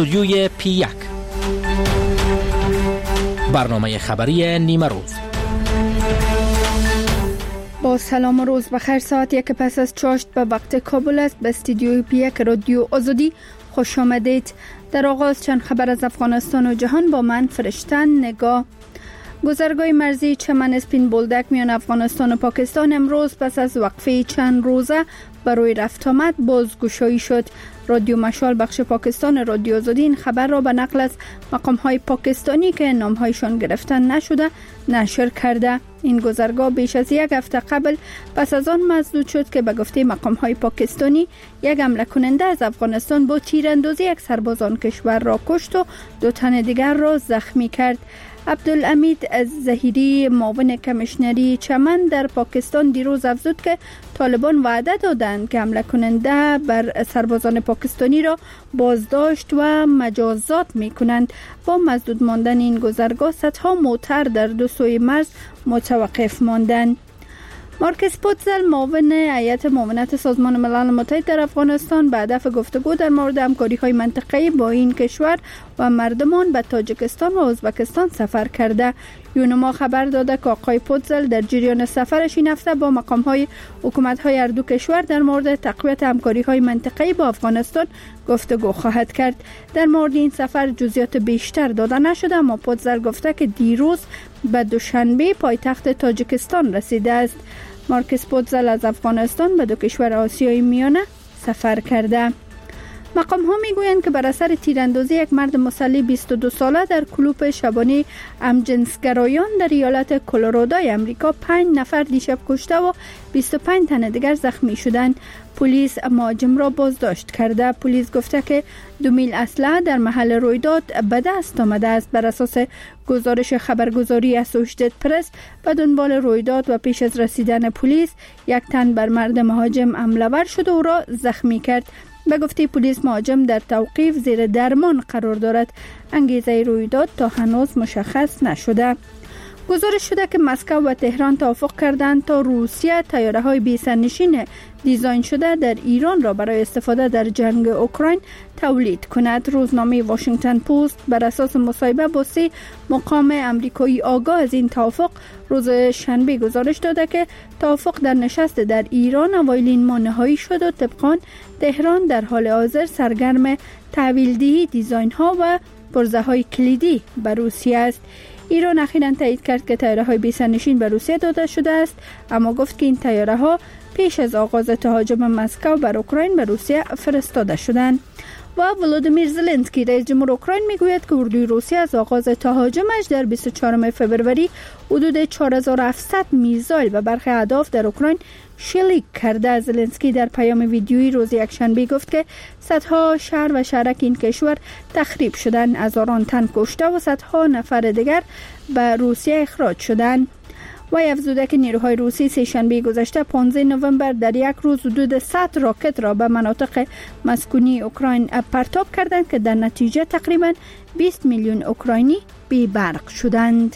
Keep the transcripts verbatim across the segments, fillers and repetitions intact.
استودیوی پی یک، برنامه خبری نیمه روز. با سلام و روز بخیر. ساعت یک پس از چاشت به وقت کابل است. به استودیوی پی یک رادیو آزادی خوش آمدید. در آغاز چند خبر از افغانستان و جهان با من فرشتن نگاه. گذرگاه مرزی چمن اسپین بولدک میان افغانستان و پاکستان امروز پس از وقفه چند روزه برای رفت آمد بازگشایی شد. رادیو مشال بخش پاکستان رادیو آزادی این خبر را به نقل از مقام‌های پاکستانی که نام‌هایشان گرفتن نشده نشر کرده. این گذرگاه بیش از یک هفته قبل پس از آن مسدود شد که به گفته مقام‌های پاکستانی یک حمله کننده از افغانستان با تیراندازی یک سرباز آن کشور را کشت و دو تن دیگر را زخمی کرد. عبدالحمید ظهیری معاون کمیشنری چمن در پاکستان دیروز افزود که طالبان وعده دادند که حمله کننده بر سربازان پاکستانی را بازداشت و مجازات می کنند. با مسدود ماندن این گذرگاه صدها موتر در دو سوی مرز متوقف ماندند. مارکس پوتزل معاون هیئت معاونت سازمان ملل متحد در افغانستان به هدف گفتگو در مورد همکاری‌های منطقه‌ای با این کشور و مردمان به تاجیکستان و ازبکستان سفر کرده. یونما خبر داده که آقای پوتزل در جریان سفرش این هفته با مقام‌های حکومت‌های هر دو کشور در مورد تقویت همکاری‌های منطقه‌ای با افغانستان گفتگو خواهد کرد. در مورد این سفر جزئیات بیشتر داده نشده، اما پوتزل گفته که دیروز به دوشنبه پایتخت تاجیکستان رسیده است. مارکس پوتزل از افغانستان به دو کشور آسیای میانه سفر کرده. مقام ها می گویند که بر اثر تیراندازی یک مرد مسلح بیست و دو ساله در کلوپ شبانه همجنسگرایان در ایالت کلرادوی امریکا پنج نفر دیشب کشته و بیست و پنج تن دیگر زخمی شدند. پلیس مهاجم را بازداشت کرده. پلیس گفته که دو میل اسلحه در محل رویداد به دست آمده است. بر اساس گزارش خبرگزاری اسوشیتد پرس به دنبال رویداد و پیش از رسیدن پلیس یک تن بر مرد مهاجم حمله ور شد و او را زخمی کرد. به گفته پلیس مهاجم در توقیف زیر درمان قرار دارد. انگیزه رویداد تا هنوز مشخص نشده. گزارش شده که مسکو و تهران توافق کردند تا روسیه طیاره‌های بی سرنشین دیزاین شده در ایران را برای استفاده در جنگ اوکراین تولید کند. روزنامه واشنگتن پست بر اساس مصاحبه با سه مقام آمریکایی آگاه از این توافق روز شنبه گزارش داده که توافق در نشست در ایران اوایل این ماه نهایی شد و طبقاً تهران در حال حاضر سرگرم تحویل دهی دیزاین ها و پرزه های کلیدی به روسیه است. ایران اخیراً تایید کرد که طیاره‌های بی سرنشین به روسیه داده شده است، اما گفت که این طیاره‌ها پیش از آغاز تهاجم مسکو بر اوکراین به روسیه فرستاده شدند. و ولودیمیر زلنسکی رئیس جمهور اوکراین میگوید که اردوی روسیه از آغاز تهاجمش در بیست و چهارم فوریه حدود چهار هزار و هفتصد میزایل به برخی اهداف در اوکراین شلیک کرده. زلنسکی در پیام ویدیویی روز یکشنبه گفت که صدها شهر و شهرک این کشور تخریب شدند، هزاران تن کشته و صدها نفر دیگر به روسیه اخراج شدند. و افزوده که نیروهای روسی سه شنبه گذشته پانزده نوامبر در یک روز حدود صد راکت را به مناطق مسکونی اوکراین پرتاب کردند که در نتیجه تقریباً بیست میلیون اوکراینی بی برق شدند.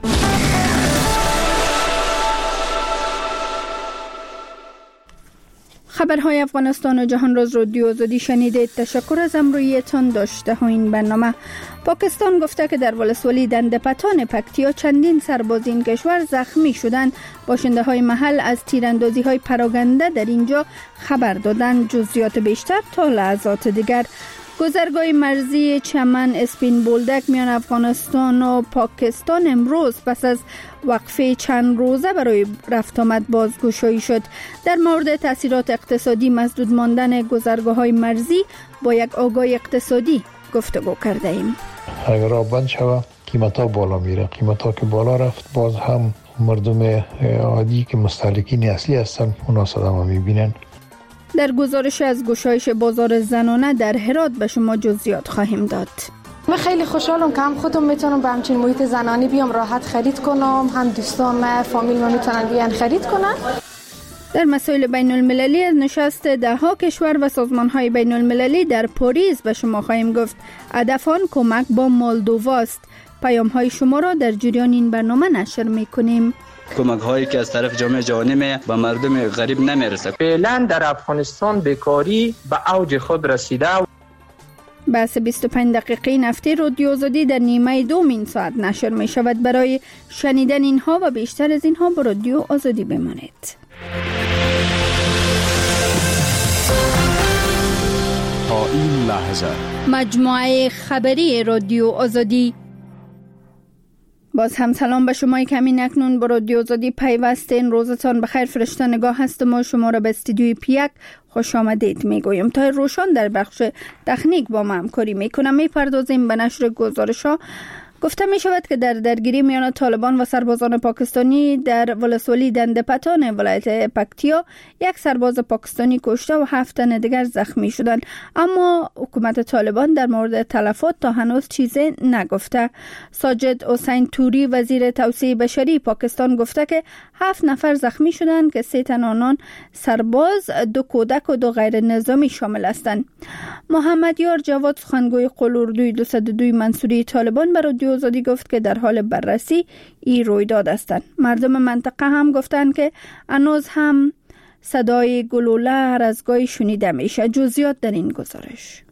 خبرهای افغانستان و جهان را از رادیو آزادی شنیدید. تشکر از همراهیتان. داشته ها این برنامه. پاکستان گفته که در ولسوالی دندپتان پکتیا چندین سرباز این کشور زخمی شدند. باشنده های محل از تیراندازی های پراگنده در اینجا خبر دادند. جزئیات بیشتر تا لحظات دیگر. گذرگاه مرزی چمن اسپین بولدک میان افغانستان و پاکستان امروز پس از وقفه چند روزه برای رفت آمد بازگشایی شد. در مورد تاثیرات اقتصادی مسدود ماندن گذرگاه‌های مرزی با یک آگاه اقتصادی گفتگو کرده ایم. اگر آب بند شود قیمتا بالا میره. قیمتا که بالا رفت باز هم مردم عادی که مستهلکین اصلی هستن اونا صدمه میبینن. در گزارش از گشایش بازار زنانه در هرات به شما جزئیات خواهیم داد. من خیلی خوشحالم که هم خودم میتونم به همچین محیط زنانی بیام راحت خرید کنم، هم دوستان فامیل ما میتونن بیان خرید کنن. در مسائل بین المللی از نشست ده ها کشور و سازمان های بین المللی در پاریس به شما خواهیم گفت. هدف آن کمک با مولدووا است. پیام های شما را در جریان این برنامه نشر میکنیم. کمک هایی که از طرف جامعه جهانی به مردم غریب نمیرسه. فعلا در افغانستان بیکاری به اوج خود رسیده. بحث بیست و پنج دقیقه نفتی رادیو آزادی در نیمه دومین ساعت نشر می شود. برای شنیدن اینها و بیشتر از اینها با رادیو آزادی بمانید. تا این لحظه مجموعه خبری رادیو آزادی. باز هم سلام به شما که همین اکنون با رادیو آزادی پیوستین. روزتان بخیر. فرشته نگاه هستم و شما را به استودیوی پیک خوش آمدید میگویم. تا روشان در بخش تکنیک با ما همکاری میکنم. میپردازیم به نشر گزارش ها. گفته می شود که در درگیری میان طالبان و سربازان پاکستانی در ولسوالی دندپتان ولایت پکتیا یک سرباز پاکستانی کشته و هفت تن دیگر زخمی شدند، اما حکومت طالبان در مورد تلفات تا هنوز چیزی نگفته. ساجد حسین توری وزیر توسعه بشری پاکستان گفته که هفت نفر زخمی شدند که سه تن آنان سرباز، دو کودک و دو غیر نظامی شامل هستند. محمد یار جواد سخنگوی قول اردوی دویست و دو منصوری طالبان بر رادیو آزادی گفت که در حال بررسی این رویداد هستند. مردم منطقه هم گفتند که هنوز هم صدای گلوله هر از گاهی شنیده میشه. جزئیات در این گزارش.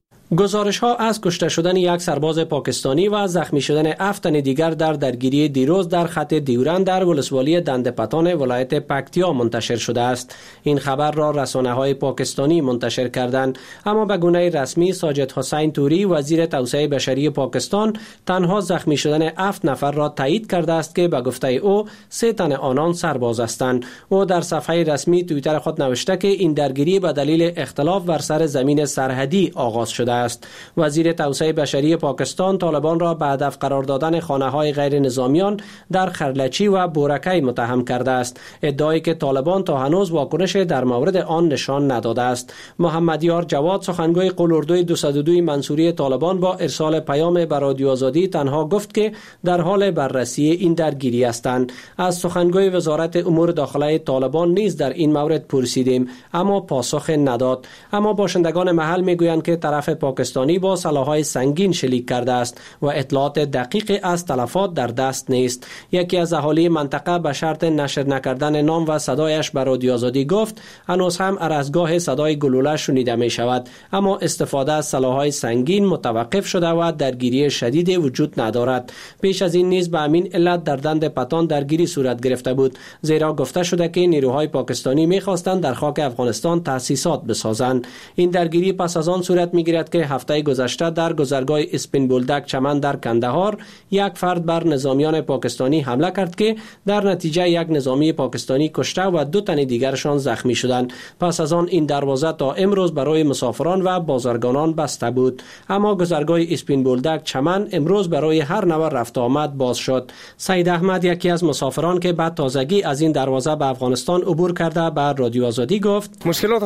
گزارش ها از کشته شدن یک سرباز پاکستانی و زخمی شدن هفت تن دیگر در درگیری دیروز در خط دیورند در ولسوالی دندپتان ولایت پکتیا منتشر شده است. این خبر را رسانه های پاکستانی منتشر کردند، اما به گونه رسمی ساجد حسین توری وزیر توسعه بشری پاکستان تنها زخمی شدن هفت نفر را تایید کرده است که به گفته او سه تن آنان سرباز هستند. او در صفحه رسمی توییتر خود نوشته که این درگیری به دلیل اختلاف بر سر زمین سرحدی آغاز شده است. وزیر توسعه بشری پاکستان طالبان را به هدف قرار دادن خانه‌های غیر نظامیان در خرلچی و بورکی متهم کرده است، ادعایی که طالبان تا هنوز واکنش در مورد آن نشان نداده است. محمد یار جواد سخنگوی قول اردوی دویست و دو منصوری طالبان با ارسال پیام به رادیو آزادی تنها گفت که در حال بررسی این درگیری هستند. از سخنگوی وزارت امور داخله طالبان نیز در این مورد پرسیدیم، اما پاسخ نداد. اما باشندگان محل میگویند که طرف پاکستانی با سلاح‌های سنگین شلیک کرده است و اطلاعات دقیقی از تلفات در دست نیست. یکی از اهالی منطقه به شرط نشر نکردن نام و صدایش به رادیو آزادی گفت هنوز هم هر از گاه صدای گلوله شنیده می شود، اما استفاده از سلاح‌های سنگین متوقف شده و درگیری شدید وجود ندارد. پیش از این نیز به همین علت در دندپتان درگیری صورت گرفته بود، زیرا گفته شده که نیروهای پاکستانی می‌خواستند در خاک افغانستان تأسیسات بسازند. این درگیری پس از آن صورت می‌گیرد که هفته گذشته در گذرگاه اسپین بولدک چمن در کندهار یک فرد بر نظامیان پاکستانی حمله کرد که در نتیجه یک نظامی پاکستانی کشته و دو تن دیگرشان زخمی شدند. پس از آن این دروازه تا امروز برای مسافران و بازرگانان بسته بود، اما گذرگاه اسپین بولدک چمن امروز برای هر نوع رفت آمد باز شد. سید احمد یکی از مسافران که بعد تازگی از این دروازه به افغانستان عبور کرده به رادیو آزادی گفت مشکلات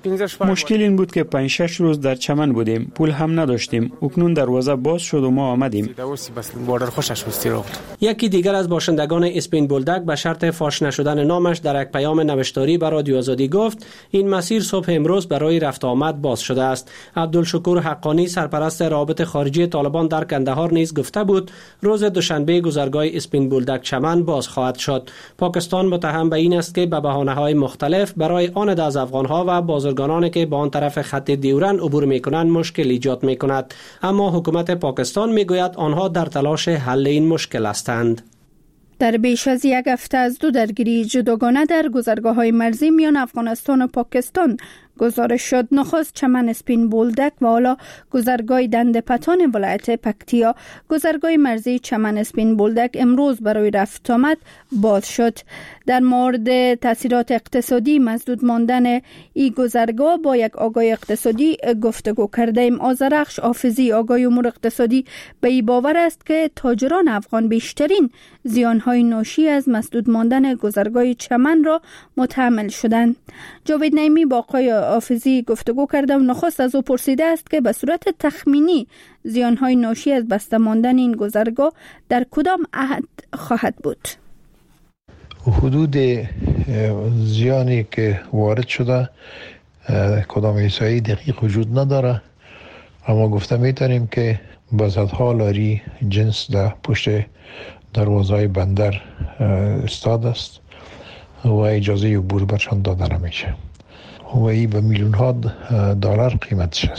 مشکل این بود که پنج شش روز در چمن بودیم، پول هم نداشتیم. اکنون دروازه باز شد و ما آمدیم. یکی دیگر از باشندگان اسپین بولدک به شرط فاش نشدن نامش در یک پیام نوشتاری به رادیو آزادی گفت این مسیر صبح امروز برای رفت آمد باز شده است. عبدالشکور حقانی سرپرست روابط خارجی طالبان در کندهار نیز گفته بود روز دوشنبه گذرگاه اسپین بولدک چمن باز خواهد شد. پاکستان متهم به این است که به بهانه‌های مختلف برای آن از افغان‌ها و بازرگانانی که به آن طرف خط دیورند عبور می‌کنند مشکل ایجاد می‌کند، اما حکومت پاکستان می‌گوید آنها در تلاش حل این مشکل هستند. در بیش از یک هفته از دو درگیری جداگانه در گذرگاه‌های مرزی میان افغانستان و پاکستان گزارش شد. نخست چمن اسپین بولدک و حالا گذرگاه دندپتان ولایت پکتیا. گذرگاه مرزی چمن اسپین بولدک امروز برای رفت آمد باز شد. در مورد تاثیرات اقتصادی مسدود ماندن این گذرگاه با یک آگاه اقتصادی گفتگو کردیم. آذرخش حافظی آگاه امور اقتصادی به این باور است که تاجران افغان بیشترین زیانهای ناشی از مسدود ماندن گذرگاه چمن را متحمل شدند. جاوید نعیمی با آقای حافظی گفتگو کرده و نخست از او پرسیده است که به صورت تخمینی زیانهای ناشی از بسته ماندن این گذرگاه در کدام حد خواهد بود؟ حدود زیانی که وارد شده کدام احصایی دقیق وجود نداره، اما گفته میتونیم که به صدها لاری جنس در پشت دروازهای بندر استاد است و اجازه عبور برشان داده نمیشه و این به میلیون ها دلار قیمتش است.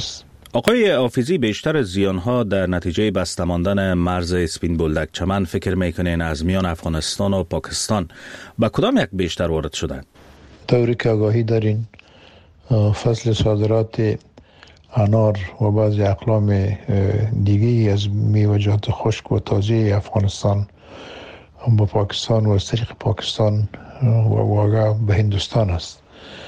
آقای حافظی، بیشتر زیانها در نتیجه بسته ماندن مرز اسپین بولدک چمن فکر میکنین از میان افغانستان و پاکستان به کدام یک بیشتر وارد شدن؟ طوری که آگاهی دارین فصل صادرات انار و بعضی اقلام دیگه از میوه‌جات خشک و تازه افغانستان با پاکستان و از طریق پاکستان و واقع به هندوستان است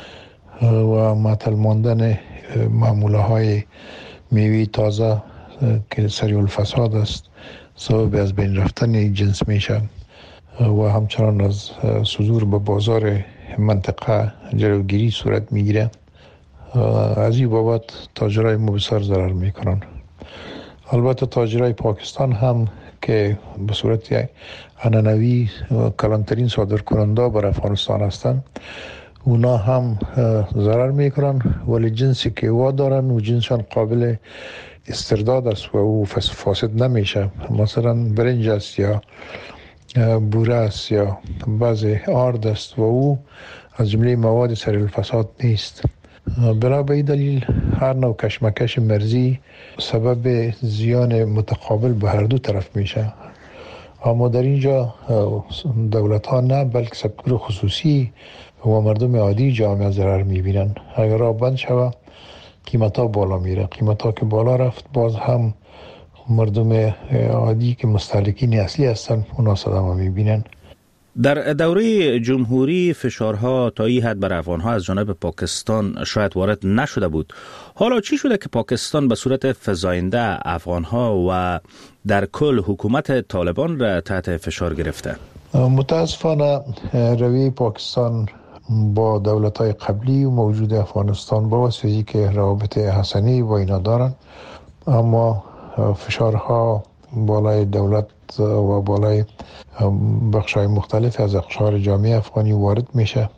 و معطل ماندن معموله های میوه تازه که سریع الفساد است سبب از بین رفتن جنس میشه و همچنان از صدور به بازار منطقه جلوگیری صورت میگیره. از این بابت تاجرای ما بسیار ضرر میکنن. البته تاجرای پاکستان هم که به صورت عنعنوی کلانترین صادر کننده بر افغانستان هستند، اونا هم ضرر میکنن، ولی جنسی که وا دارن و جنسشان قابل استرداد است و او فاسد نمیشه. مثلا برنج است یا بوره است یا بعض آرد است و او از جمله مواد سریع الفساد نیست. بنا به این دلیل هر نوع کشمکش مرزی سبب زیان متقابل به هر دو طرف میشه. اما در اینجا دولت ها نه، بلکه سکتور خصوصی و مردم عادی جامعه ضرر میبینن. اگر راه بند شود قیمت ها بالا میره. قیمت ها که بالا رفت باز هم مردم عادی که مستهلکین اصلی هستن اونا صدمه میبینن. در دوره جمهوری فشارها تا این حد بر افغانها از جانب پاکستان شاید وارد نشده بود. حالا چی شده که پاکستان به صورت فزاینده افغانها و در کل حکومت طالبان را تحت فشار گرفته؟ متاسفانه روی پاکستان با دولت‌های قبلی و موجود افغانستان با واسطه که روابط حسنی با اینا دارن، اما فشارها بالای دولت و بالای بخش‌های مختلف از اقشار جامعه افغانی وارد میشه.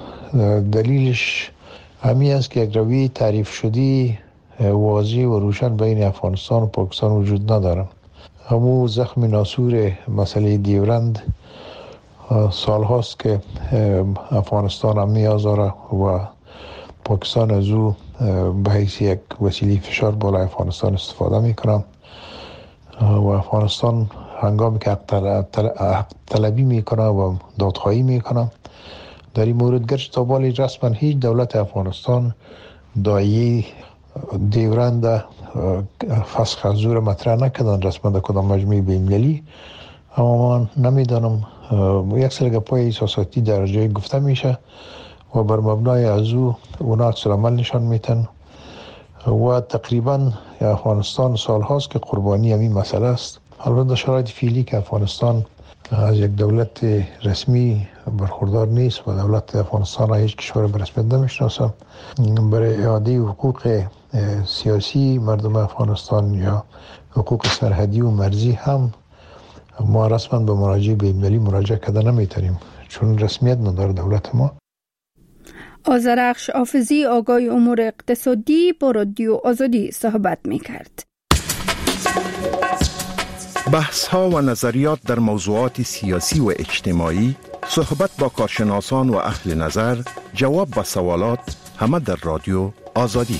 دلیلش همین است که یک روی تعریف شدی واضح و روشن بین افغانستان و پاکستان وجود نداره. همون زخم ناسور مسئله دیورند سال هاست که افغانستان هم میازاره و پاکستان از او به حیث یک وسیله فشار بالای افغانستان استفاده میکنه و افغانستان هنگامی که حق طلبی میکنه و دادخواهی میکنه در این مورد، گرچه تا بالی رسما هیچ دولت افغانستان دایی دیورند فسخ از زور مطرح نکردن رسما در کدام مجموعه بین‌المللی، اما من نمیدانم یک سری گپای احساساتی در جای گفته میشه و بر مبنای از او اونا عکس العمل نشان میتن و تقریبا افغانستان سال هاست که قربانی همین مسئله است. البته شرایط فعلی که افغانستان از یک دولت رسمی برخوردار نیست و دولت افغانستان را هیچ کشور به رسمیت نمیشناسه. برای اعاده حقوق سیاسی مردم افغانستان یا حقوق سرحدی و مرزی هم ما رسما به مراجع بین‌المللی مراجعه کرده نمیتونیم چون رسمیت نداره دولت ما. آذرخش حافظی آگاه امور اقتصادی با رادیو آزادی صحبت میکرد. بحث ها و نظریات در موضوعات سیاسی و اجتماعی، صحبت با کارشناسان و اهل نظر، جواب به سوالات، همه در رادیو آزادی.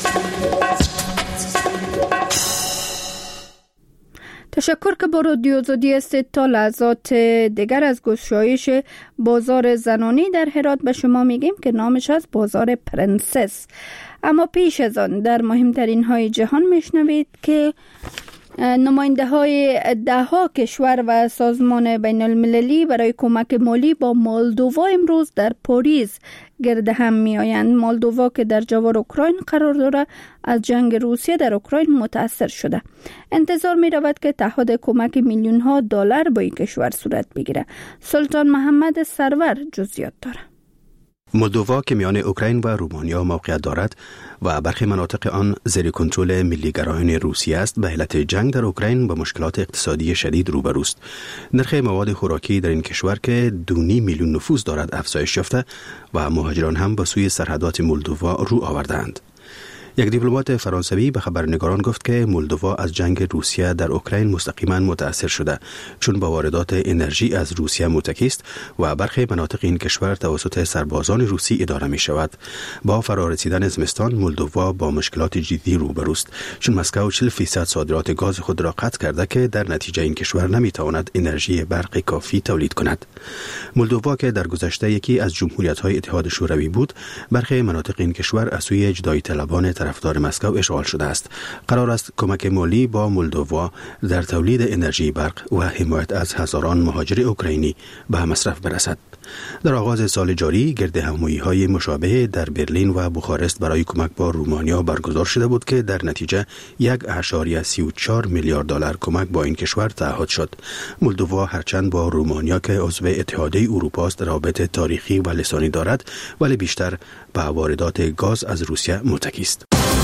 تشکر که با رادیو آزادی هستید. تا لحظات دیگر از گشایش بازار زنانی در هرات به شما میگیم که نامش از بازار پرنسس. اما پیش از آن در مهمترین های جهان میشنوید که نماینده های ده ها کشور و سازمان بین المللی برای کمک مالی با مولدووا امروز در پاریس گرد هم می آیند. مولدووا که در جوار اوکراین قرار داره از جنگ روسیه در اوکراین متاثر شده. انتظار می رود که تعهد کمک میلیون ها دلار با این کشور صورت بگیره. سلطان محمد سرور جزئیات داره. مولدووا که میان اوکراین و رومانیا موقعیت دارد و برخی مناطق آن زیر کنترل ملی‌گرایان روسیه است، به علت جنگ در اوکراین با مشکلات اقتصادی شدید روبروست. نرخ مواد خوراکی در این کشور که دونی میلیون نفوس دارد افزایش یافته و مهاجران هم به سوی سرحدات مولدووا رو آوردند. یک دیپلمات فرانسوی به خبرنگاران گفت که مولدووا از جنگ روسیه در اوکراین مستقیما متاثر شده، چون با واردات انرژی از روسیه متکی است و برخی مناطق این کشور توسط سربازان روسی اداره می شود. با فرارسیدن زمستان مولدووا با مشکلات جدی روبروست، چون مسکو چهل فیصد صادرات گاز خود را قطع کرده که در نتیجه این کشور نمی تواند انرژی برق کافی تولید کند. مولدووا که در گذشته یکی از جمهوریت‌های اتحاد شوروی بود، برخی مناطق این کشور از سوی جدایی طلبان طرفدار مسکو اشغال شده است. قرار است کمک مالی با مولدووا در تولید انرژی برق و حمایت از هزاران مهاجر اوکراینی به مصرف برسد. در آغاز سال جاری گردهمایی‌های مشابه در برلین و بخارست برای کمک با رومانیا برگزار شده بود که در نتیجه یک و سی و چهار میلیارد دلار کمک با این کشور تعهد شد. مولدووا هرچند با رومانیا که عضو اتحادیه اروپا است رابطه تاریخی و لسانی دارد، ولی بیشتر به واردات گاز از روسیه متکی است.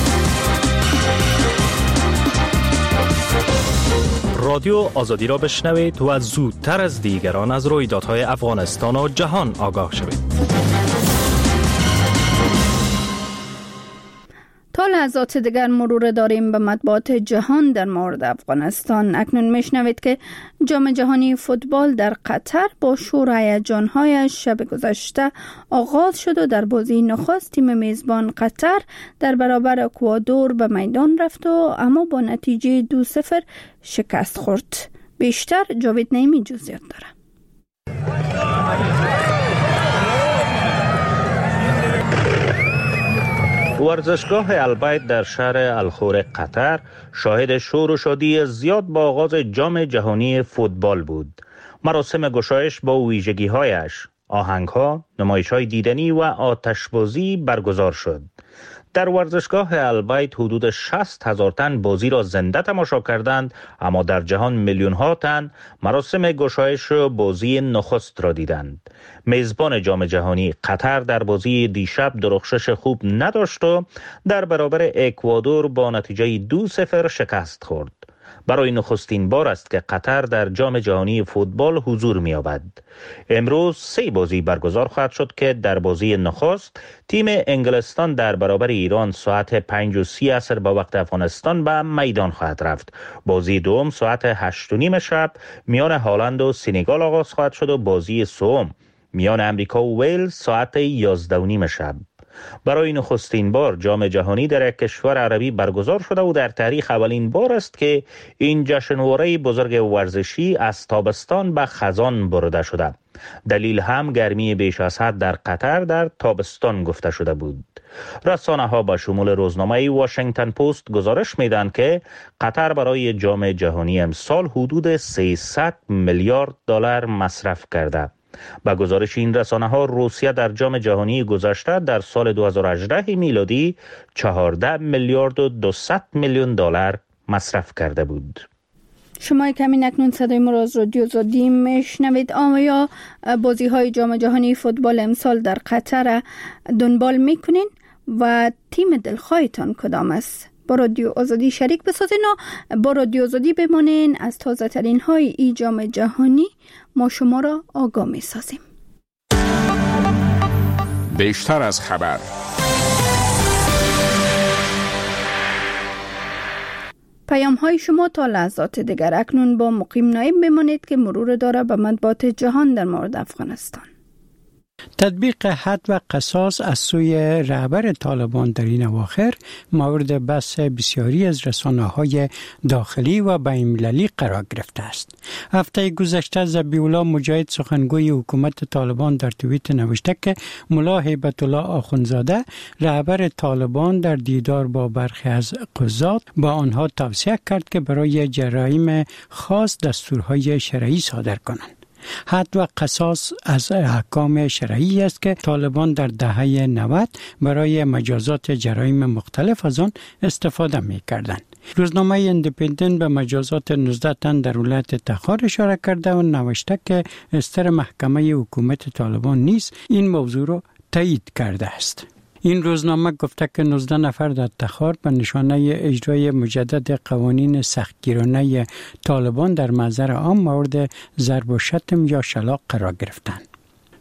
رادیو آزادی را بشنوید و زودتر از دیگران از رویدادهای افغانستان و جهان آگاه شوید. تا لحظات دیگر مرور داریم به مطبوعات جهان در مورد افغانستان. اکنون میشنوید که جام جهانی فوتبال در قطر با شور و هیجان‌هایش شب گذشته آغاز شد و در بازی نخست تیم میزبان قطر در برابر اکوادور به میدان رفت و اما با نتیجه دو صفر شکست خورد. بیشتر جاوید نعیمی جزئیات داره. ورزشگاه البیت در شهر الخور قطر شاهد شور و شادی زیاد با آغاز جام جهانی فوتبال بود. مراسم گشایش با ویژگی‌هایش، آهنگ‌ها، نمایش‌های دیدنی و آتشبازی برگزار شد. در ورزشگاه البیت حدود شصت هزار تن بازی را زنده تماشا کردند، اما در جهان میلیون ها تن مراسم گشایش بازی نخست را دیدند. میزبان جام جهانی قطر در بازی دیشب درخشش خوب نداشت و در برابر اکوادور با نتیجه دو صفر شکست خورد. برای نخستین بار است که قطر در جام جهانی فوتبال حضور می‌یابد. امروز سه بازی برگزار خواهد شد که در بازی نخست تیم انگلستان در برابر ایران ساعت پنج و سی عصر با وقت افغانستان به میدان خواهد رفت. بازی دوم ساعت هشت و نیم شب میان هالند و سنگال آغاز خواهد شد و بازی سوم میان امریکا و ویلز ساعت یازده و نیم شب. برای نخستین بار جام جهانی در یک کشور عربی برگزار شده و در تاریخ اولین بار است که این جشنواره بزرگ ورزشی از تابستان به خزان برده شده. دلیل هم گرمی بیش از حد در قطر در تابستان گفته شده بود. رسانه ها به شمول روزنامه واشنگتن پست گزارش میدن که قطر برای جام جهانی امسال حدود سیصد میلیارد دلار مصرف کرده. با گزارش این رسانه ها روسیه در جام جهانی گذشته در سال دو هزار و هجده میلادی چهارده میلیارد و دویست میلیون دلار مصرف کرده بود. شما کمین اکنون صدای ما را از رادیو آزادی میشنوید. آیا بازی های جام جهانی فوتبال امسال در قطر دنبال میکنین و تیم دلخواهتان کدام است؟ با رادیو آزادی شریک بسازین و با رادیو آزادی بمانین. از تازه ترین های ای جام جهانی ما شما را آگاه می سازیم. بیشتر از خبر. پیام های شما تا لحظات دیگر. اکنون با مقیم نایب بمانید که مرور داره به مطبوعات جهان در مورد افغانستان. تطبیق حد و قصاص از سوی رهبر طالبان در این اواخر مورد بحث بسیاری از رسانه‌های داخلی و بین‌المللی قرار گرفته است. هفته گذشته ذبیح الله مجاهد سخنگوی حکومت طالبان در توییت نوشته که ملا هیبت الله آخوندزاده رهبر طالبان در دیدار با برخی از قضات با آنها توصیه کرد که برای جرایم خاص دستورهای شرعی صادر کنند. حد و قصاص از احکام شرعی است که طالبان در دهه نود برای مجازات جرایم مختلف از آن استفاده می کردند. روزنامه ایندیپندنت به مجازات نوزده تن در ولایت تخار اشاره کرده و نوشته که استر محکمه حکومت طالبان نیز این موضوع را تایید کرده است. این روزنامه گفته که نوزده نفر در تخار به نشانه اجرای مجدد قوانین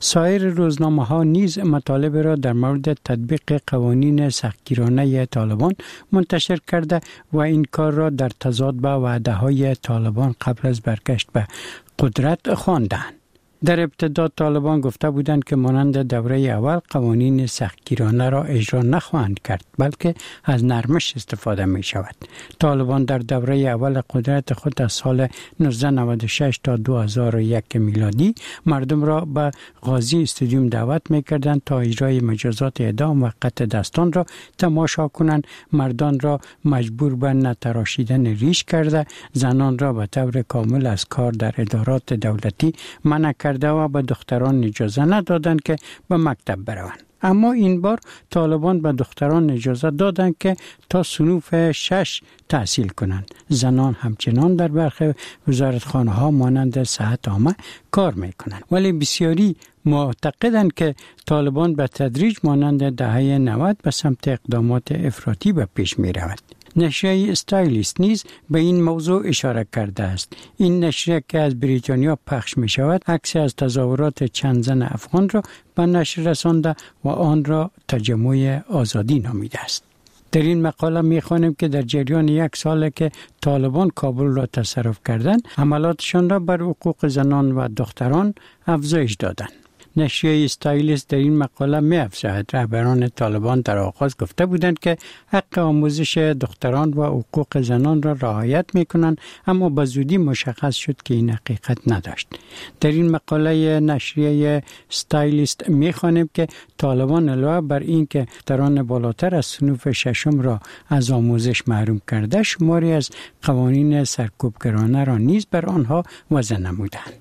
سایر روزنامه ها نیز مطالب را در مورد تطبیق قوانین سختگیرانه طالبان منتشر کرده و این کار را در تضاد با وعده های طالبان قبل از برگشت به قدرت خواندند. در ابتدا طالبان گفته بودند که مانند دوره اول قوانین سختگیرانه را اجرا نخواهند کرد بلکه از نرمش استفاده می شود. طالبان در دوره اول قدرت خود از سال نوزده نود و شش تا دو هزار و یک میلادی مردم را به قاضی استادیوم دعوت می کردند تا اجرای مجازات اعدام و قطع دستان را تماشا کنند، مردان را مجبور به نتراشیدن ریش کرده، زنان را به طور کامل از کار در ادارات دولتی منع کرده و به دختران اجازه ندادند که به مکتب بروند. اما این بار طالبان به دختران اجازه دادند که تا صنوف شش تحصیل کنند. زنان همچنان در برخی وزارتخانه ها مانند صحت عامه کار می کنند. ولی بسیاری معتقدند که طالبان به تدریج مانند دهه نود به سمت اقدامات افراطی به پیش می رود. نشریه استایلیست نیز به این موضوع اشاره کرده است. این نشریه که از بریتانیا پخش می شود عکس از تظاهرات چند زن افغان را به نشر رسانده و آن را تجمع آزادی نامیده است. در این مقاله می خوانیم که در جریان یک سال که طالبان کابل را تصرف کردند، حملاتشان را بر حقوق زنان و دختران افزایش دادند. نشریه استایلیست در این مقاله می افزاید رهبران طالبان در آغاز گفته بودند که حق آموزش دختران و حقوق زنان را رعایت می کنند، اما به زودی مشخص شد که این حقیقت نداشت. در این مقاله نشریه استایلیست می خوانیم که طالبان علاوه بر این که دختران بالاتر از صنوف ششم را از آموزش محروم کرده، شماری از قوانین سرکوبگرانه را نیز بر آنها وضع نمودند.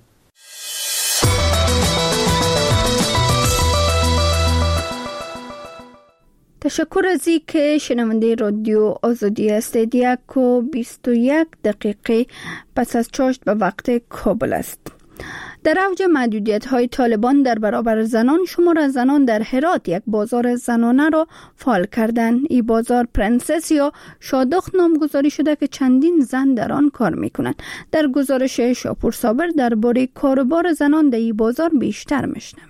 تشکر از این که شنونده رادیو آزادی هستید. یک و بیست و یک دقیقه پس از چاشت به وقت کابل است. در اوج محدودیت های طالبان در برابر زنان، شمار زنان در هرات یک بازار زنانه را فعال کردند. این بازار پرنسس یا شادخت نامگذاری شده که چندین زن در آن کار میکنند. در گزارش شاپور صابر درباره کاروبار زنان در این بازار بیشتر میشنویم.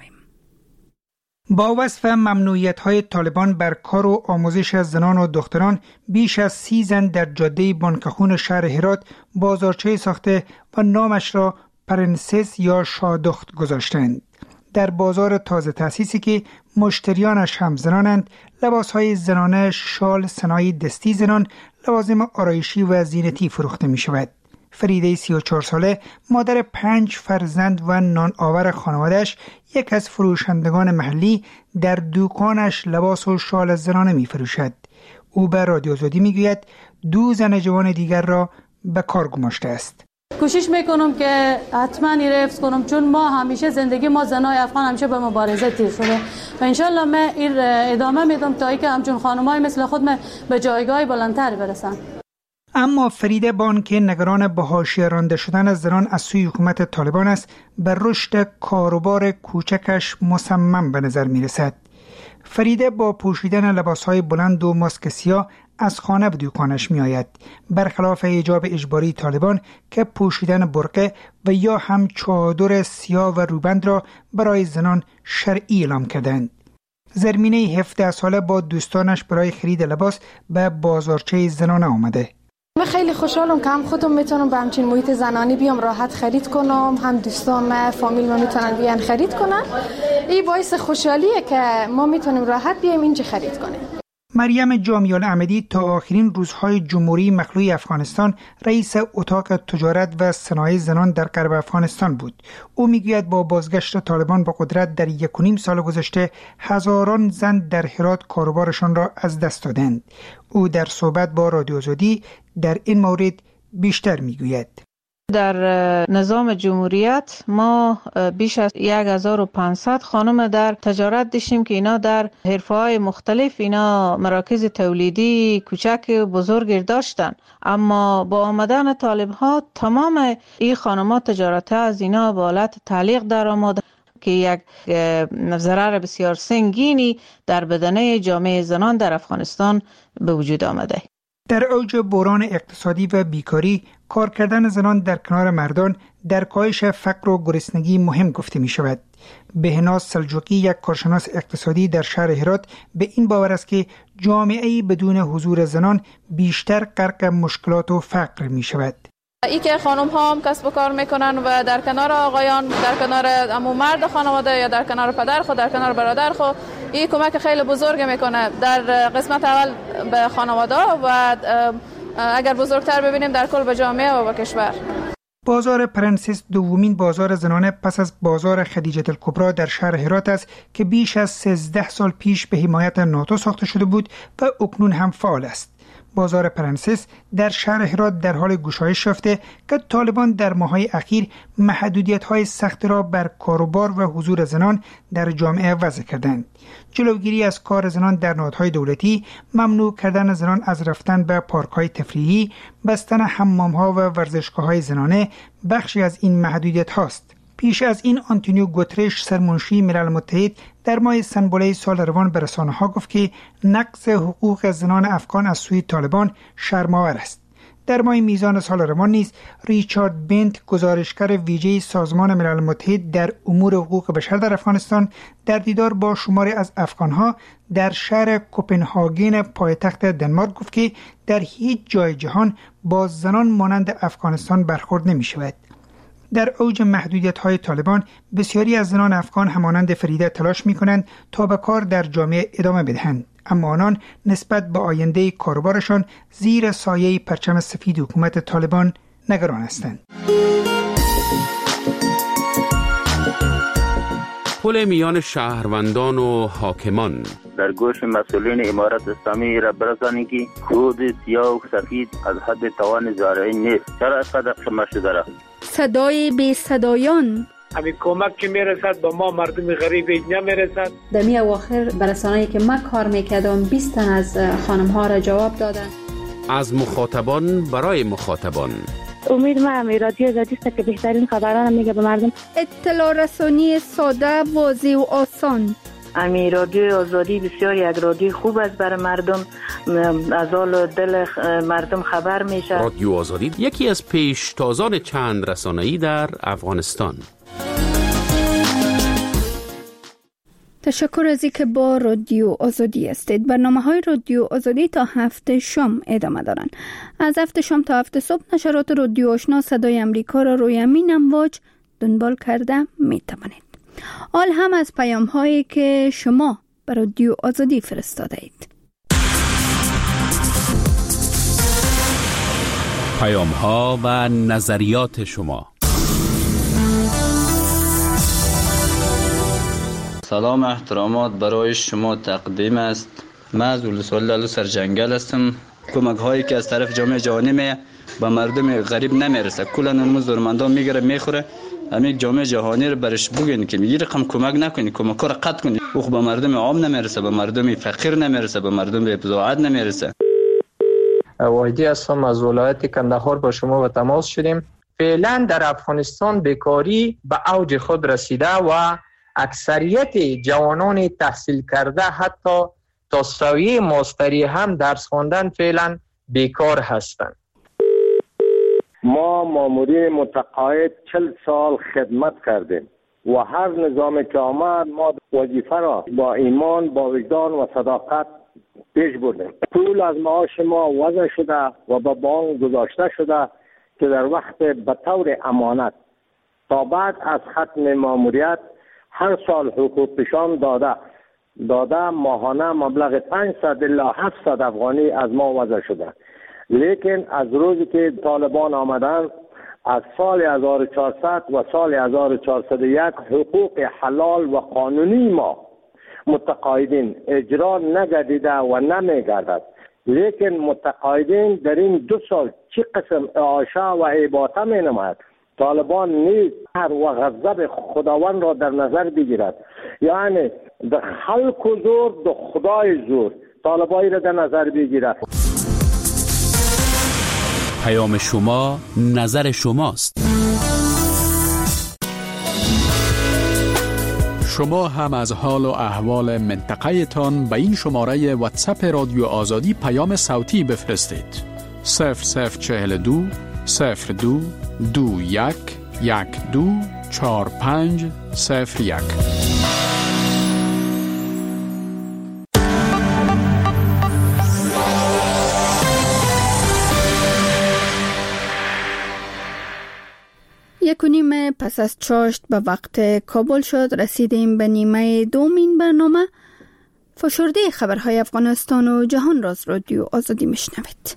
با وصف ممنوعیت‌های طالبان بر کار و آموزش زنان و دختران، بیش از سی زن در جاده بانکخون شهر هرات بازارچه ساخته و نامش را پرنسس یا شادخت گذاشتند. در بازار تازه تأسیسی که مشتریانش هم زنانند، لباس‌های زنانه، شال، صنایع دستی زنان، لوازم آرایشی و زینتی فروخته می شود. فریده سی و چهار ساله، مادر پنج فرزند و نان آور خانواده‌اش، یک از فروشندگان محلی در دکانش لباس و شال زنانه می فروشد. او به رادیو آزادی می گوید دو زن جوان دیگر را به کار گماشته است. کوشش میکنم که حتما این حفظ کنم، چون ما همیشه زندگی ما زنای افغان همیشه به مبارزه تیر شده و انشالله من این ادامه میدم تا اینکه همچون خانمای مثل خود من به جایگاه بلندتر برسم. اما فریده بان که نگران به حاشیه رانده شدن از زنان از سوی حکومت طالبان است، بر رشد کاروبار کوچکش مصمم به نظر می رسد. فریده با پوشیدن لباسهای بلند و ماسک سیاه از خانه به دکانش می آید، برخلاف حجاب اجباری طالبان که پوشیدن برقه و یا هم چادر سیاه و روبند را برای زنان شرعی اعلام کردند. زرمینه هفده ساله با دوستانش برای خرید لباس به بازارچه زنانه آمده. من خیلی خوشحالم که هم خودم میتونم به همچین محیط زنانی بیام راحت خرید کنم، هم دوستام فامیل ما میتونن بیان خرید کنن. این باعث خوشحالیه که ما میتونیم راحت بیایم اینجا خرید کنیم. مریم جامیال احمدی تا آخرین روزهای جمهوری مخلوع افغانستان رئیس اتاق تجارت و صنایع زنان در غرب افغانستان بود. او میگوید با بازگشت طالبان به قدرت در یک و نیم سال گذشته هزاران زن در هرات کاروبارشان را از دست دادند. او در صحبت با رادیو آزادی در این مورد بیشتر میگوید. در نظام جمهوریت ما بیش از هزار و پانصد خانم در تجارت داشتیم که اینا در حرفه‌های مختلف اینا مراکز تولیدی کوچک بزرگ داشتن، اما با آمدن طالب‌ها تمام این خانم‌ها تجارت از اینا به حالت تعلیق در آمد که یک ضرر بسیار سنگینی در بدنه جامعه زنان در افغانستان به وجود آمده. در اوج بحران اقتصادی و بیکاری، کار کردن زنان در کنار مردان در کاهش فقر و گرسنگی مهم گفته می شود. بهناز سلجوقی، یک کارشناس اقتصادی در شهر هرات، به این باور است که جامعه‌ای بدون حضور زنان بیشتر غرق مشکلات و فقر می شود. ای که خانم ها هم کسب و کار میکنن و در کنار آقایان، در کنار عمو مرد خانواده یا در کنار پدر خود، در کنار برادر خود، این کمک خیلی بزرگ میکنه در قسمت اول به خانواده و اگر بزرگتر ببینیم در کل به جامعه و به کشور. بازار پرنسس دومین بازار زنانه پس از بازار خدیجه الکبری در شهر هرات است که بیش از سیزده سال پیش به حمایت ناتو ساخته شده بود و اکنون هم فعال است. بازار پرنسس در شهر هرات در حال گشایش یافته که طالبان در ماه‌های اخیر محدودیت‌های سخت را بر کاروبار و حضور زنان در جامعه وضع کردند. جلوگیری از کار زنان در نهادهای دولتی، ممنوع کردن زنان از رفتن به پارک‌های تفریحی، بستن حمام‌ها و ورزشگاه‌های زنانه بخشی از این محدودیت‌هاست. پیش از این آنتونیو گوترش، سرمنشی ملل متحد، در ماه سنبله سال روان به رسانه‌ها گفت که نقض حقوق زنان افغان از سوی طالبان شرم‌آور است. در ماه میزان سال روان نیز ریچارد بنت، گزارشگر ویژه سازمان ملل متحد در امور حقوق بشر در افغانستان، در دیدار با شماری از افغان‌ها در شهر کوپنهاگن پایتخت دنمارک گفت که در هیچ جای جهان با زنان مانند افغانستان برخورد نمی‌شود. در اوج محدودیت‌های طالبان، بسیاری از زنان افغان همانند فریده تلاش می‌کنند تا به کار در جامعه ادامه بدهند، اما آنان نسبت به آینده کاروبارشان زیر سایه پرچم سفید حکومت طالبان نگران هستند. پل میان شهروندان و حاکمان در گوش مسئولین امارت اسلامی را برسانید که کود سیاه و سفید از حد توان زارعی نیست. چرا اینقدر شما شده را؟ صدای بی صدایان، همین کمک که میرسد به ما مردم غریب نمیرسد. در می اواخر برسانه‌ای که من کار میکردم بیست تن از خانم ها را جواب دادن. از مخاطبان برای مخاطبان. امید ما همی رادیو آزادی است که بهترین خبران میگه به مردم. اطلاع رسانی ساده، واضح و آسان. امی رادیو آزادی بسیار یک رادیو خوب است برای مردم، از حال دل مردم خبر میشه. رادیو آزادی یکی از پیشتازان چند رسانه‌ای در افغانستان. تشکر از اینکه با رادیو آزادی هستید. برنامه‌های رادیو آزادی تا هفته شام ادامه دارند. از هفته شام تا هفته صبح نشرات رادیو آشنا صدای امریکا را روی امین امواج دنبال کرده می توانید. حال هم از پیام هایی که شما بر رادیو آزادی فرستاده اید. پیام ها و نظریات شما. سلام احترامات برای شما تقدیم است. من از ولسوالی سرجنگل هستم. کمک هایی که از طرف جامعه جهانی می به مردم غریب نمیرسه، کلا اون زورمندان میگیره میخوره. همین جامعه جهانی رو برش بگین که میگی رقم کمک نکنی، کمک رو قطع کنی. او به مردم عام نمیرسه، به مردم فقیر نمیرسه، به مردم ابزاعت نمیرسه. واحدی هستم از ولایت کندهار، با شما به تماس شدیم. فعلا در افغانستان بیکاری به اوج خود رسیده و اکثریت جوانان تحصیل کرده حتی تا سویه ماستری هم درس خواندن فعلا بیکار هستند. ما مامورین متقاعد چل سال خدمت کردیم و هر نظام که آمد ما وظیفه را با ایمان، با وجدان و صداقت پیش بردیم. پول از معاش ما وضع شده و به بانک گذاشته شده که در وقت به طور امانت تا بعد از ختم ماموریت هر سال حقوق پیشان داده داده ماهانه مبلغ پانصد الی هفتصد افغانی از ما وضع شده. لیکن از روزی که طالبان آمدن از سال هزار و چهارصد و سال هزار و چهارصد و یک حقوق حلال و قانونی ما متقاعدین اجرا نگردیده و نمیگردد. لیکن متقاعدین در این دو سال چی قسم اعاشه و اباطه می نماید. طالبان نیز هر و غضب خداوند را در نظر بگیرد، یعنی در خلق و زور در خدای زور طالبانی را در نظر بگیرد. پیام شما نظر شماست. شما هم از حال و احوال منطقه تان به این شماره واتساپ رادیو آزادی پیام صوتی بفرستید. صفر صفر چهل و دو صفر دو دو یک یک دو چهار پنج صفر یک. یک و نیم پس از چاشت به وقت کابل شد، رسیدیم به نیمه دومین برنامه. فشرده خبرهای افغانستان و جهان را از رادیو آزادی میشنوید.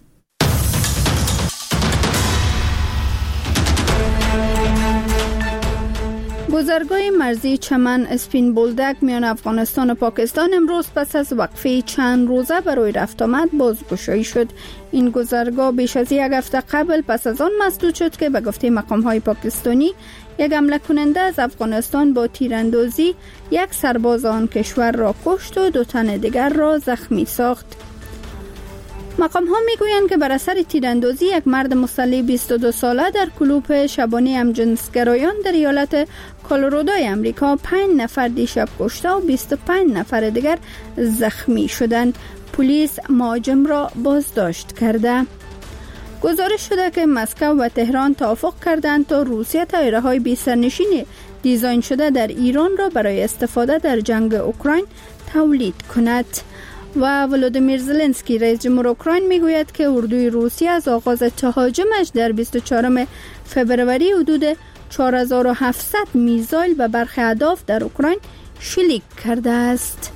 گذرگاه مرزی چمن اسپین بولدک میان افغانستان و پاکستان امروز پس از وقفه چند روزه برای رفت آمد بازگشایی شد. این گذرگاه بیش از یک هفته قبل پس از آن مسدود شد که به گفته مقام‌های پاکستانی یک حمله کننده از افغانستان با تیراندازی یک سرباز آن کشور را کشت و دو تن دیگر را زخمی ساخت. مقام ها می گویند که بر اثر تیراندازی یک مرد مسلح بیست و دو ساله در کلوپ شبانه همجنسگرایان در ایالت کالورادوی امریکا پنج نفر دیشب کشته و بیست و پنج نفر دیگر زخمی شدند. پلیس مهاجم را بازداشت کرده. گزارش شده که مسکو و تهران توافق کردند تا روسیه طیاره‌های بی سرنشین دیزاین شده در ایران را برای استفاده در جنگ اوکراین تولید کند. و ولودیمیر زلنسکی رئیس جمهور اوکراین میگوید که اردوی روسیه از آغاز تهاجمش در بیست و چهارم فوریه حدود چهار هزار و هفتصد میزایل به برخی اهداف در اوکراین شلیک کرده است.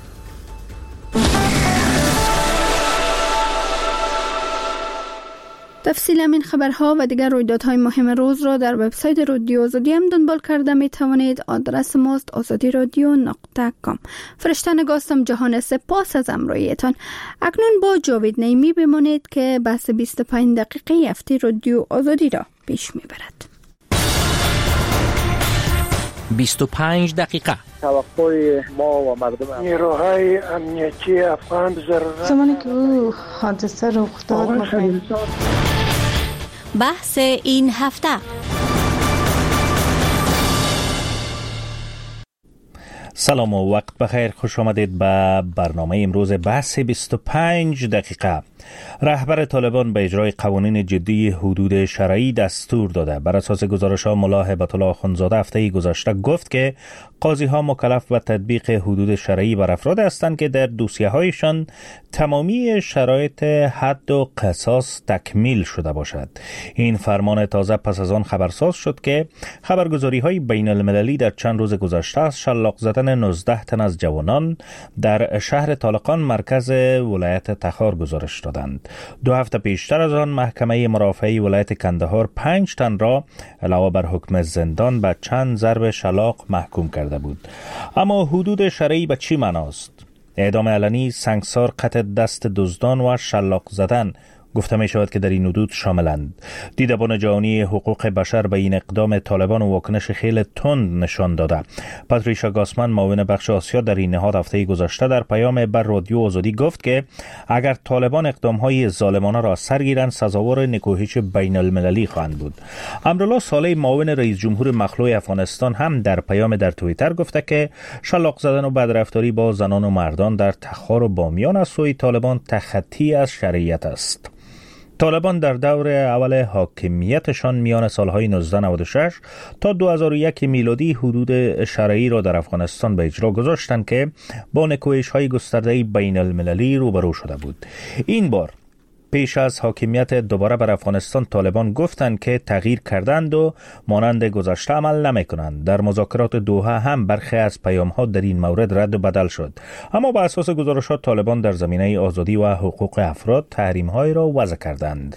تفصیل این خبرها و دیگر رویدادهای مهم روز را در وبسایت رادیو آزادی هم دنبال کرده می توانید. آدرس ماست آزادی رادیو نقطه کام. فرشته نگاستم جهان، سپاس از همراهیتان. اکنون با جاوید نعیمی بمانید که بحث بیست و پنج دقیقه هفته رادیو آزادی را پیش می برد. بیست و پنج دقیقه توقع ما و مردم نیروهای امنیتی افغان ضرورت زمانی که او حادثه رخ داد. بحث این هفته. سلام و وقت بخیر، خوش آمدید به برنامه امروز بحث بیست و پنج دقیقه. رهبر طالبان به اجرای قوانین جدی حدود شرعی دستور داده. بر اساس گزارش‌ها ملا هیبت الله اخوندزاده هفته گذشته گفت که قاضی‌ها مکلف به تطبیق حدود شرعی بر افراد هستند که در دوسیه‌هایشان تمامی شرایط حد و قصاص تکمیل شده باشد. این فرمان تازه پس از آن خبرساز شد که خبرگزاری‌های بین المللی در چند روز گذشته از شلاق زدن نوزده تن از جوانان در شهر طالقان مرکز ولایت تخار گزارش دادند. دو هفته پیشتر از آن محکمه مرافعه ولایت کندهار پنج تن را علاوه بر حکم زندان به چند ضرب شلاق محکوم کرده بود. اما حدود شرعی به چی معناست؟ اعدام علنی، سنگسار، قطع دست دزدان و شلاق زدن گفته می شود که در این حدود شاملند. دیدبان جهانی حقوق بشر به این اقدام طالبان و واکنش خیلی تند نشان داده. پاتریشا گاسمن معاون بخش آسیا در این نهاد هفته گذشته در پیام بر رادیو آزادی گفت که اگر طالبان اقدام‌های ظالمانه را سرگیرند سزاوار نکوهش بین المللی خواهند بود. امرالله صالح معاون رئیس جمهور مخلوع افغانستان هم در پیام در توییتر گفته که شلاق زدن و بدرفتاری با زنان و مردان در تخار و بامیان از سوی طالبان تخطی از شریعت است. طالبان در دور اول حاکمیتشان میان سالهای نوزده نود و شش تا دو هزار و یک میلادی حدود شرعی را در افغانستان به اجرا گذاشتند که با نکوهش‌های گسترده بین المللی روبرو شده بود. این بار پیش از حاکمیت دوباره بر افغانستان طالبان گفتند که تغییر کردند و مانند گذشته عمل نمی کنند. در مذاکرات دوحه هم برخی از پیام‌ها در این مورد رد و بدل شد. اما با اساس گزارشات طالبان در زمینه آزادی و حقوق افراد تحریم‌های را وضع کردند.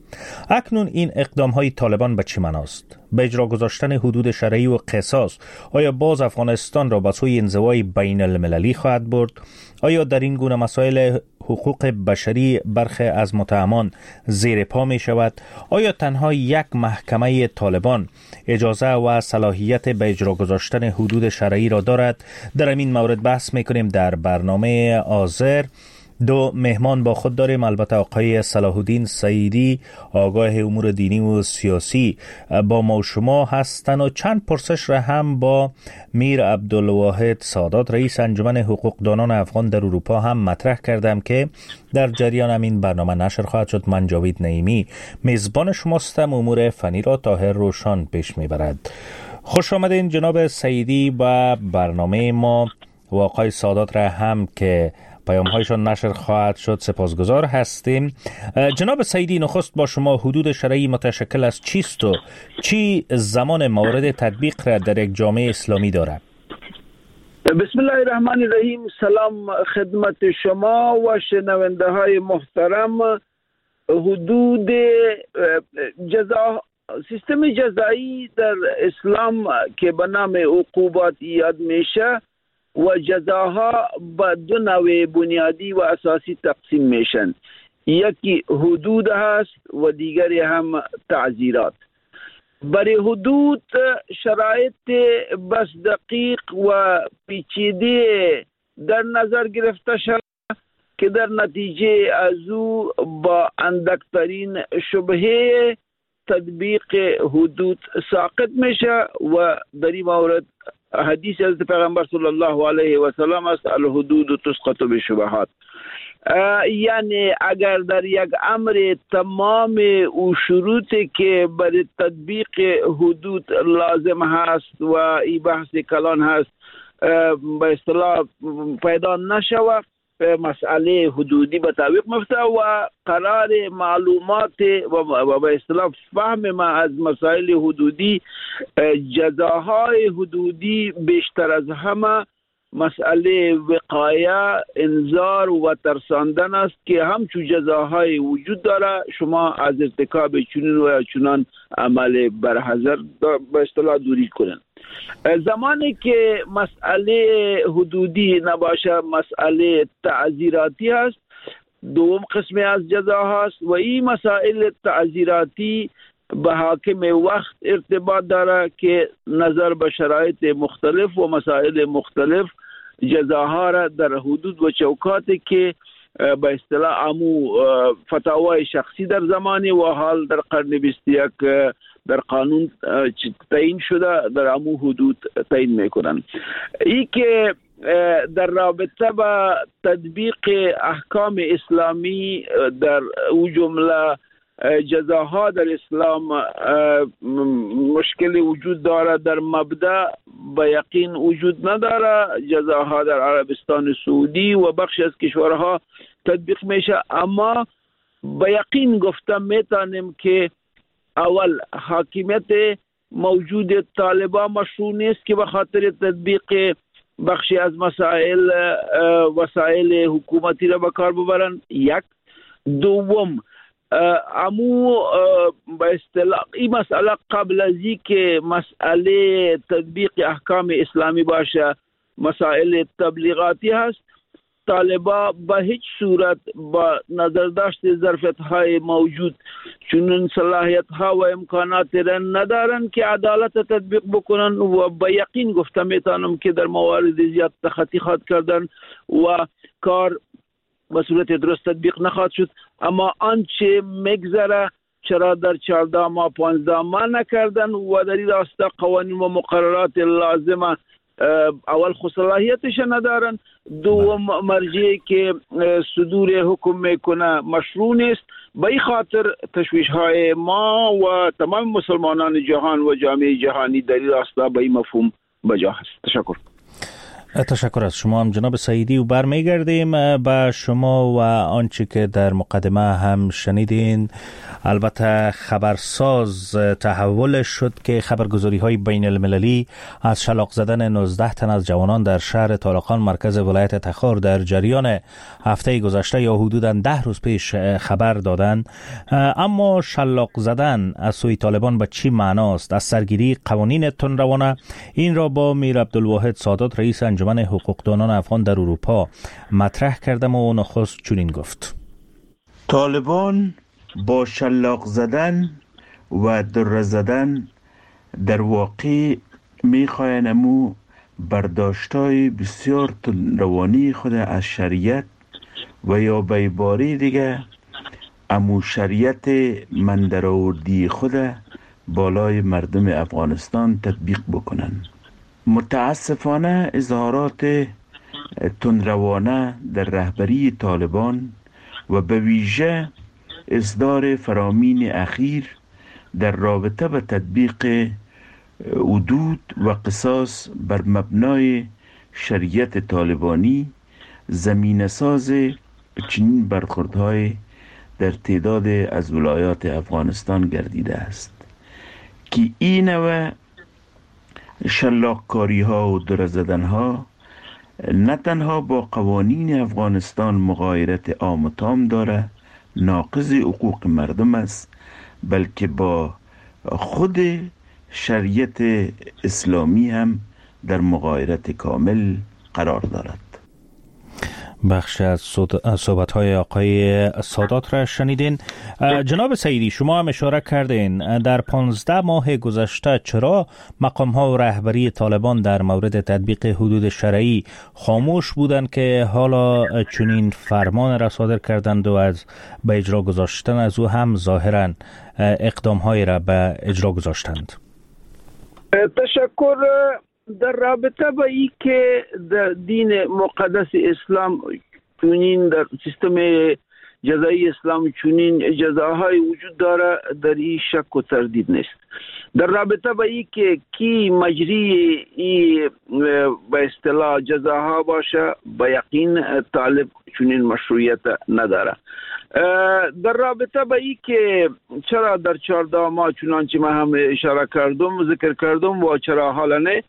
اکنون این اقدام‌های طالبان به چه معناست؟ به اجرا گذاشتن حدود شرعی و قصاص آیا باز افغانستان را به سوی انزوای بین المللی خواهد برد؟ آیا در این گونه مسائل حقوق بشری برخی از متهمان زیر پا می شود؟ آیا تنها یک محکمه طالبان اجازه و صلاحیت به اجرا گذاشتن حدود شرعی را دارد؟ در این مورد بحث می کنیم در برنامه آذر. دو مهمان با خود داریم، البته آقای صلاح الدین سعیدی آگاه امور دینی و سیاسی با ما و شما هستند و چند پرسش را هم با میر عبدالواحد سادات رئیس انجمن حقوقدانان افغان در اروپا هم مطرح کردم که در جریان همین برنامه نشر خواهد شد. من جاوید نعیمی میزبان شماستم. امور فنی را طاهر روشان پیش میبرد. خوش آمدین جناب سعیدی و برنامه ما و آقای سادات را هم که پیام‌هایشان نشر خواهد شد سپاسگزار هستیم. جناب سعیدی، نخست با شما حدود شرعی متشکل از چیست و چی زمان مورد تطبیق را در یک جامعه اسلامی دارد؟ بسم الله الرحمن الرحیم. سلام خدمت شما و شنونده های محترم. حدود جزا سیستم جزایی در اسلام که به نام عقوبات یاد میشه و جزاها به دو نوع بنیادی و اساسی تقسیم میشن. یکی حدود هست و دیگری هم تعزیرات. برای حدود شرایط بس دقیق و پیچیده در نظر گرفته شد که در نتیجه از او با اندکترین شبهه تطبیق حدود ساقط میشه و در این مورد حدیث از پیغمبر صلی الله علیه و سلم است: الحدود تسقط بشبهات. یعنی اگر در یک امر تمام او شروطی که برای تطبیق حدود لازم هست و این بحث کلان هست به اصطلاح پیدا نشود، مسئله حدودی به تعویق مفته و قرار معلومات و به اصطلاح فهم ما از مسائل حدودی، جزاهای حدودی بیشتر از همه مسئله وقایه، انذار و ترساندن است که همچون جزاهای وجود داره شما از ارتکاب چنین و چنان عمل برحذر به اصطلاح دوری کنن. زمانی که مسئله حدودی نباشه مسئله تعزیراتی هست، دوم قسمی از جزا هست و این مسائل تعزیراتی به حاکم وقت ارتباط داره که نظر به شرایط مختلف و مسائل مختلف جزاها را در حدود و چوکاتی که به اصطلاح امو فتاوای شخصی در زمانی و حال در قرن بیست و یک در قانون تعیین شده در امو حدود تعیین میکنن. ای که در رابطه با تطبیق احکام اسلامی در او جمله جزاها در اسلام مشکلی وجود داره، در مبدأ به یقین وجود نداره. جزاها در عربستان سعودی و بخش از کشورها تطبیق میشه، اما به یقین گفتم میتونیم که اول حاکمیت موجود طالبان مشروع نیست که به خاطر تطبیق بخشی از مسائل وسایل حکومتی را به کار ببرن. یک. دوم، امو به اصطلاح این مسئله قبل از این که مسئله تطبیق احکام اسلامی باشه مسائل تبلیغاتی هست. طالبا به هیچ صورت با نظر داشت ظرفیت های موجود چنین صلاحیت ها و امکانات را ندارن که عدالت تطبیق بکنن و به یقین گفتم میتونم که در موارد زیاد تخطی خواهد کردن و کار به صورت درست تطبیق نخواهد شد. اما آنچه میگذره چرا در چهارده ماه پانزده ماه نکردن و در این راستا قوانین و مقررات لازمه اول خصوصیتش ندارن، دوم مرجعی که صدور حکم میکنه مشروع نیست. به این خاطر تشویش های ما و تمام مسلمانان جهان و جامعه جهانی در این راستا به این مفهوم بجا هست. تشکر. تشکر از شما هم جناب سعیدی و برمیگردیم به شما و آنچه که در مقدمه هم شنیدین. البته خبرساز تحول شد که خبرگزاری های بین المللی از شلاق زدن نوزده تن از جوانان در شهر طالقان مرکز ولایت تخار در جریان هفته گذشته یا حدوداً ده روز پیش خبر دادند. اما شلاق زدن از سوی طالبان به چی معناست؟ از سرگیری قوانین تندروانه؟ این را با میر عبدالواحد سادات رئیس انجمن حقوقدانان افغان در اروپا مطرح کردم و نخست چنین گفت: طالبان با شلاق زدن و در زدن در واقع میخواین امو برداشتای بسیار تندروانی خود از شریعت و یا به عباره دیگه امو شریعت مندراوردی خود بالای مردم افغانستان تطبیق بکنن. متاسفانه اظهارات تندروانه در رهبری طالبان و به ویژه اصدار فرامین اخیر در رابطه به تطبیق حدود و قصاص بر مبنای شریعت طالبانی زمینه ساز چنین برخوردهای در تعداد از ولایات افغانستان گردیده است که این نوع شلاقکاری ها و در زدن ها نه تنها با قوانین افغانستان مغایرت عام و تام داره، ناقض حقوق مردم است، بلکه با خود شریعت اسلامی هم در مغایرت کامل قرار دارد. بخش از صحبت‌های آقای سادات را شنیدین. جناب سعیدی، شما هم اشاره کردین در پانزده ماه گذشته چرا مقام‌ها و رهبری طالبان در مورد تطبیق حدود شرعی خاموش بودند که حالا چنین فرمان را صادر کردند و از به اجرا گذاشتن از او هم ظاهراً اقدام‌های را به اجرا گذاشتند؟ تشکر. در رابطه با ای که در دین مقدس اسلام چونین در سیستم جزایی اسلام چونین جزاهای وجود داره، در این شک و تردید نیست. در رابطه با ای که کی مجری ای به اصطلاح جزاها باشه، با یقین طالب چونین مشروعیت نداره. در رابطه با ای که چرا در چهارده ماه چنانچه من هم اشاره کردم ذکر کردم و چرا حالا نه،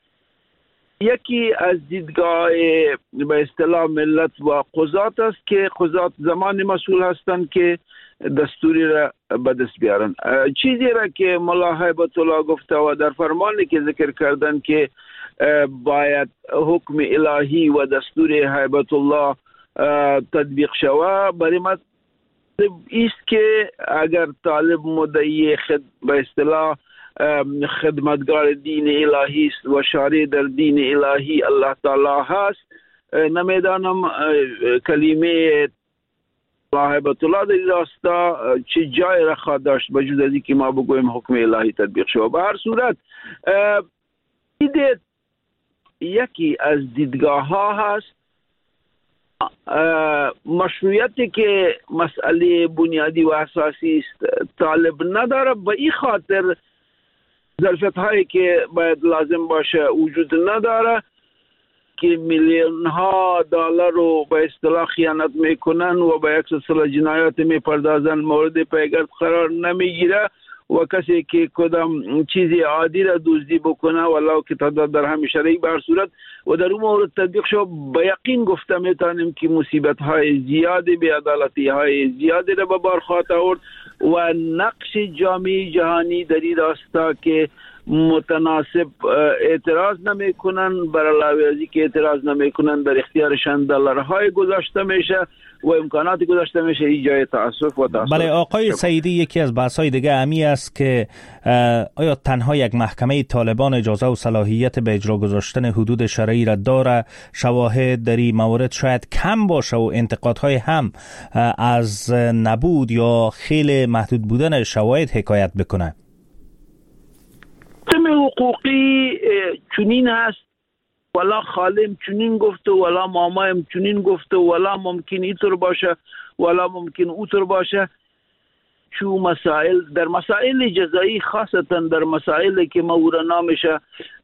یکی از دیدگاه به اصطلاح ملت و قضات است که قضات زمان مسئول هستند که دستوری را به دست بیارن. چیزی را که ملا هیبت الله گفته و در فرمانی که ذکر کردن که باید حکم الهی و دستور هیبت الله تطبیق شود، برای ما است که اگر طالب مدعی خد به اصطلاح خدمتگار دین الهی است و شارع در دین الهی الله تعالی هست، نمیدانم کلمه هیبت الله در راستا چه جای را خواهد داشت بجز از اینکه ما بگویم حکم الهی تطبیق شود. به هر صورت یکی از دیدگاه ها هست. مشروعیتی که مسئله بنیادی و اساسی است طالب نداره، به این خاطر ظرفیت هایی که باید لازم باشه وجود نداره که میلیون ها دلار رو به اصطلاح خیانت میکنن و به یک سلسله جنایات میپردازن، مورد پیگرد قرار نمیگیره و کسی که کدام چیزی عادی را دزدی بکنه ولو که تعداد در همین شرعی به هر صورت و در اون مورد تطبیق شد، به یقین گفته میتونیم که مصیبت های زیادی، بی‌عدالتی های زیادی را به بار خواهد آورد و نقش جامعه جهانی در این راستا که متناسب اعتراض نمیکنن، بر علاوه از اینکه اعتراض نمیکنن در اختیارشان دلارهای گذاشته میشه و امکاناتی گذاشته میشه. این جای تاسف و تاسف. بله آقای سعیدی، یکی از بحث‌های دیگه امی است که آیا تنها یک محکمه طالبان اجازه و صلاحیت به اجرا گذاشتن حدود شرعی را داره؟ شواهد در این مورد شاید کم باشه و انتقادهای هم از نبود یا خیلی محدود بودن شواهد حکایت بکنه. سیستم حقوقی چنین هست، ولا خالم چنین گفته ولا مامایم چنین گفته ولا ممکن اینطور باشه ولا ممکن اونطور باشه. چو مسائل در مسائل جزایی، خاصتا در مسائل که مورا نامشه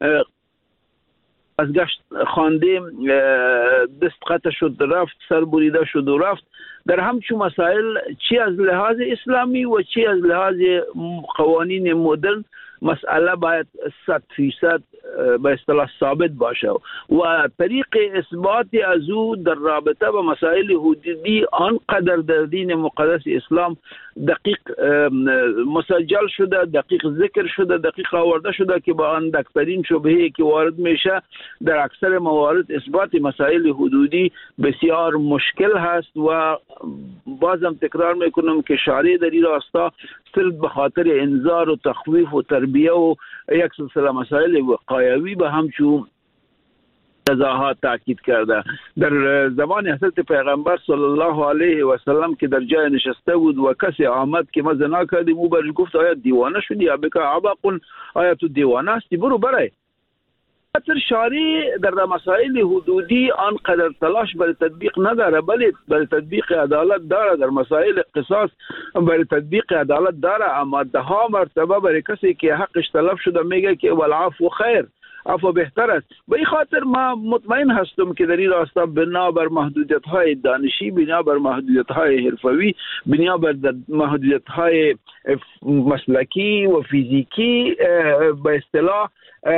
از گشت خانده دست قطع شد رفت، سر بریده شد و رفت، در همچون مسائل چی از لحاظ اسلامی و چی از لحاظ قوانین مدرن مسئله باید صد فیصد به اصطلاح ثابت باشه و طریق اثبات از او در رابطه با مسائل حدودی آنقدر در دین مقدس اسلام دقیق مسجل شده، دقیق ذکر شده، دقیق آورده شده که با آن دکترین شبهه‌ای که وارد میشه در اکثر موارد اثبات مسائل حدودی بسیار مشکل هست و بازم تکرار میکنم که شارع در این راستا صرف به خاطر انذار و تخویف و تربیه و یک سلسله مسائل وقایوی به همچون جزاها تاکید کرده. در زمان حضرت پیغمبر صلی الله علیه و سلم که در جای نشسته بود و کسی آمد که ما زنا کردیم، او برش گفت آیا دیوانه شدی؟ یا بکا عبقون، آیا تو دیوانه هستی؟ برو برای خاطر شاری در مسائل حدودی آنقدر تلاش برای تطبیق نداره، ولی برای تطبیق عدالت داره. در مسائل قصاص برای تطبیق عدالت داره، اما ده ها مرتبه برای کسی که حقش تلف شده میگه که والعفو خیر، عفو بهتر است. به این خاطر ما مطمئن هستم که در این راستا بنا بر محدودیت های دانشی، بنا بر محدودیت های حرفوی، بنا بر محدودیت های مسلکی و فیزیکی به اصطلاح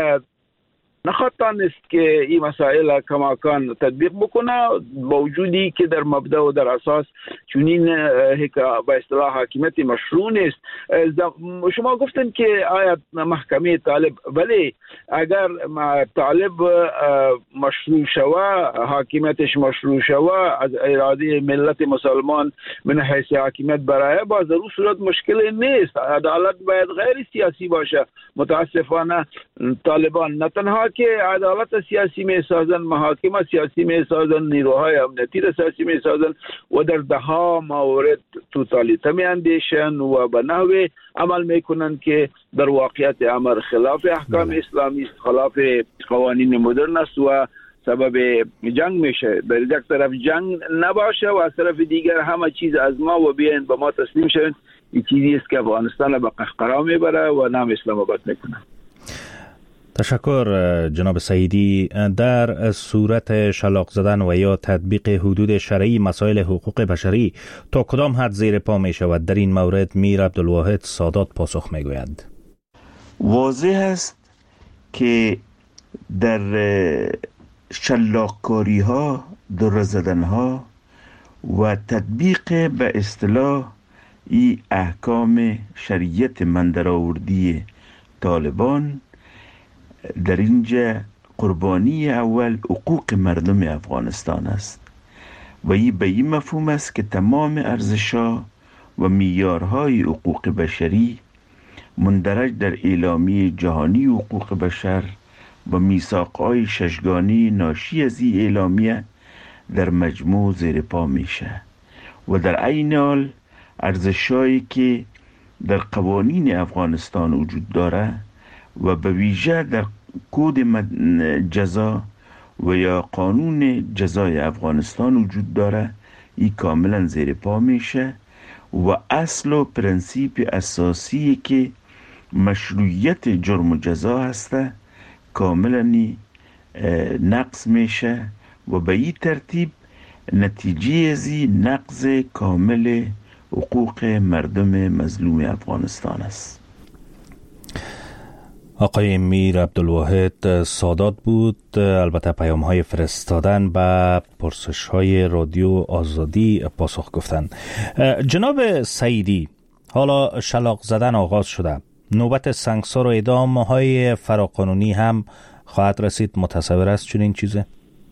نخواهد است که این مسائل کماکان تطبیق بکنه، با وجودی که در مبدا و در اساس چنین به اصطلاح حاکمیت مشروع نیست. شما گفتن که آیا محکمه طالب، ولی اگر طالب مشروع شوه، حاکمیتش مشروع شوه از اراده ملت مسلمان من حیث حاکمیت برای، با ضرور صورت مشکل نیست. عدالت باید غیر سیاسی باشه. متاسفانه طالبان نه تنها که عدالت سیاسی می سازن، محاکم سیاسی می سازن، نیروهای امنیتی سیاسی می سازن و در ده ها مورد توتالیته می اندیشن و به نحوی عمل می کنن که در واقعیت امر خلاف احکام اسلامی است، خلاف قوانین مدرن است و سبب جنگ میشه. در یک طرف جنگ نباشه و از طرف دیگر همه چیز از ما و بیاین به ما تسلیم شون. این چیزی است که افغانستان به قهقرا میبره و نام اسلام آباد میکنه. تشکر جناب سعیدی. در صورت شلاق زدن و یا تطبیق حدود شرعی مسائل حقوق بشری تا کدام حد زیر پا می شود؟ در این مورد میر عبدالواحد سادات پاسخ می گویند. واضح است که در شلاقکاری ها، در زدن ها و تطبیق به اصطلاح ای احکام شریعت من درآوردی طالبان، در اینجا قربانی اول حقوق مردم افغانستان است و این به این مفهوم است که تمام ارزش‌ها و معیارهای حقوق بشری مندرج در اعلامیه جهانی حقوق بشر و میثاق‌های ششگانه ناشی از این اعلامیه در مجموع زیر پا میشه و در عین حال ارزش‌هایی که در قوانین افغانستان وجود داره و به ویژه در کد جزا و یا قانون جزای افغانستان وجود داره، این کاملا زیر پا میشه و اصل و پرنسیپ اساسی که مشروعیت جرم و جزا هسته کاملا نقض میشه و به این ترتیب نتیجه ازی نقض کامل حقوق مردم مظلوم افغانستان است. آقای میر عبدالواحد سادات بود. البته پیام های فرستادن به پرسش های رادیو آزادی پاسخ گفتن. جناب سعیدی، حالا شلاق زدن آغاز شده، نوبت سنگسار و اعدام های فراقانونی هم خواهد رسید. متصور است چنین چیزه؟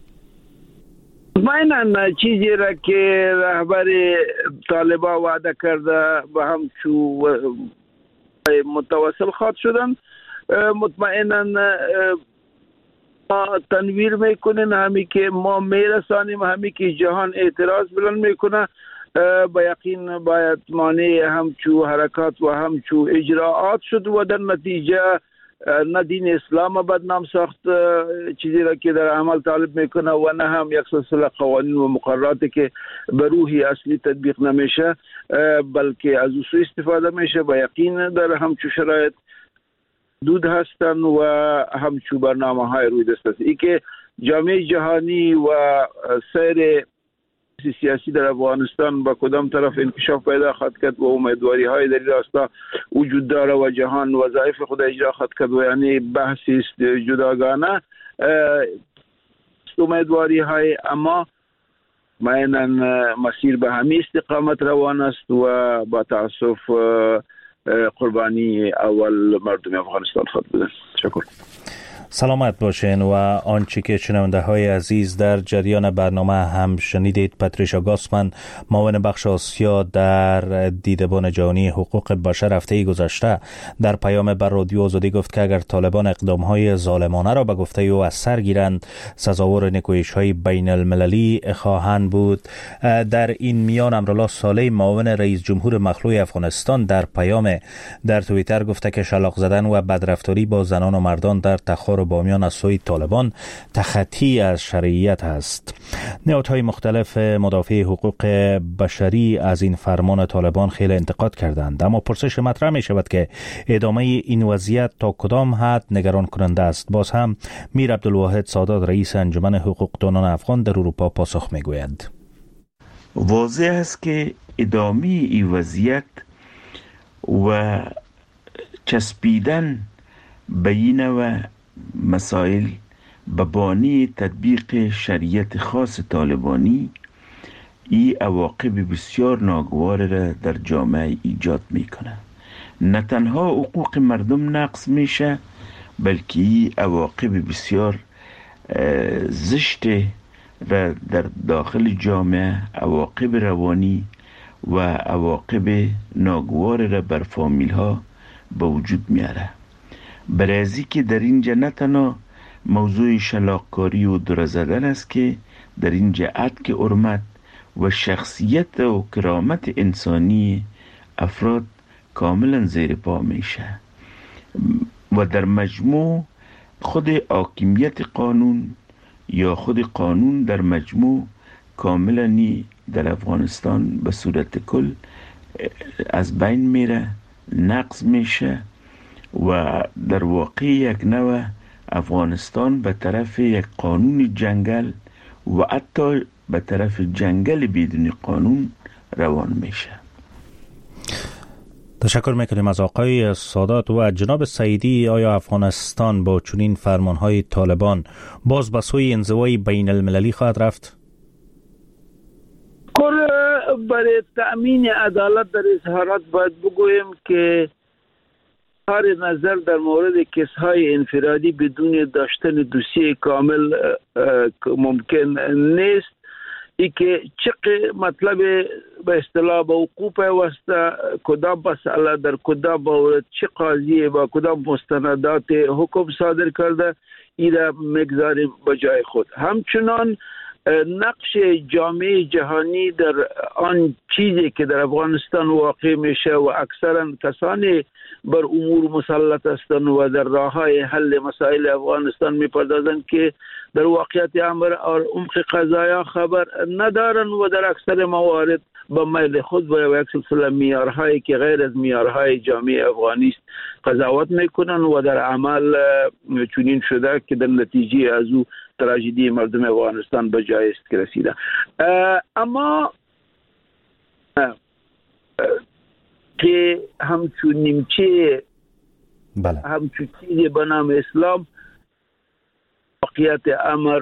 مطمئناً چیزی را که رهبر طالبان وعده کرده به هم چو متواصل خواهد شدن. مطمئناً ما تنویر میکنیم، همی که ما میرسانیم، همی که جهان اعتراض بلند میکنه. با یقین باید مانع همچو حرکات و همچو اجراعات شد و در نتیجه نه دین اسلام بدنام ساخت چیزی را که در عمل طالب میکنه و نه هم یک سلسله قوانین و مقرراتی که به روحی اصلی تطبیق نمیشه بلکه از او استفاده میشه. با یقین در همچو شرایط دود هستن و همچو برنامه های روی دست است. ای که جامعه جهانی و سیر سیاسی در افغانستان با کدام طرف انکشاف پیدا خواهد کرد و امیدواری های در راستا وجود داره و جهان وظایف خود اجرا خواهد کرد و یعنی بحثی است جداگانه امیدواری های، اما معینا مسیر به همین استقامت روان است و با تاسف قربانی اول مردم افغانستان خواهد بودن. شکر. سلامت باشین. و آنچه که شنونده های عزیز در جریان برنامه هم شنیدید، پاتریشا گاسمن، معاون بخش آسیا در دیدبان جهانی حقوق بشر هفته گذشته در پیام بر رادیو آزادی گفت که اگر طالبان اقدام های ظالمانه را به گفته او از سر گیرند سزاوار نکویش های بین المللی خواهند بود. در این میان امرالله صالح، معاون رئیس جمهور مخلوع افغانستان، در پیام در توییتر گفته که شلاق زدن و بدرفتاری با زنان و مردان در تخار بازار بامیان از سوی طالبان تخطی از شرعیت است. نهادهای مختلف مدافع حقوق بشری از این فرمان طالبان خیلی انتقاد کردند، اما پرسش مطرح می شود که ادامه این وضعیت تا کدام حد نگران کننده است. باز هم میر عبدالواحد سادات رئیس انجمن حقوقدانان افغان در اروپا پاسخ می گوید. واضح است که ادامه این وضعیت و چسبیدن به این و مسائل به بانی تطبیق شریعت خاص طالبانی این عواقب بسیار ناگوار را در جامعه ایجاد میکنه. نه تنها حقوق مردم نقض میشه، بلکه این عواقب بسیار زشت را در داخل جامعه، عواقب روانی و عواقب ناگوار را بر فامیل ها به وجود میاره. برای ازی که در اینجا نه تنها موضوع شلاقکاری و دره زدن است که در اینجا عدک حرمت و شخصیت و کرامت انسانی افراد کاملا زیر پا میشه و در مجموع خود حاکمیت قانون یا خود قانون در مجموع کاملا در افغانستان به صورت کل از بین میره، نقض میشه و در واقع یک نوع افغانستان به طرف یک قانون جنگل و حتی به طرف جنگل بدون قانون روان میشه. تشکر میکنیم از آقای سادات. و جناب سعیدی، آیا افغانستان با چنین فرمانهای طالبان باز به سوی انزوای بین المللی خواهد رفت؟ برای تأمین عدالت در اظهارات باید بگویم که هر نظر در مورد کیس‌های انفرادی بدون داشتن دوسیه کامل ممکن نیست. ای که چه مطلب به اصطلاح به حقوق پیوسته، کدام مسئله در کدام مورد چه قاضی با کدام مستندات حکم صادر کرده، ای را مگذاریم به جای خود. همچنان نقش جامعه جهانی در آن چیزی که در افغانستان واقع میشه و اکثرا کسانی بر امور مسلط هستند و در راههای حل مسائل افغانستان میپردازند که در واقعیت امر اور عمق قضایا خبر ندارند و در اکثر موارد با میل خود و یک سلسله معیارهایی که غیر از معیارهای جامعه افغانی است قضاوت میکنند و در عمل چنین شده که در نتیجه از او تراژدی مردم افغانستان به جای است که رسیده. اما که همچون نیمچه بله. همچون چیزی به نام اسلام واقعیت امر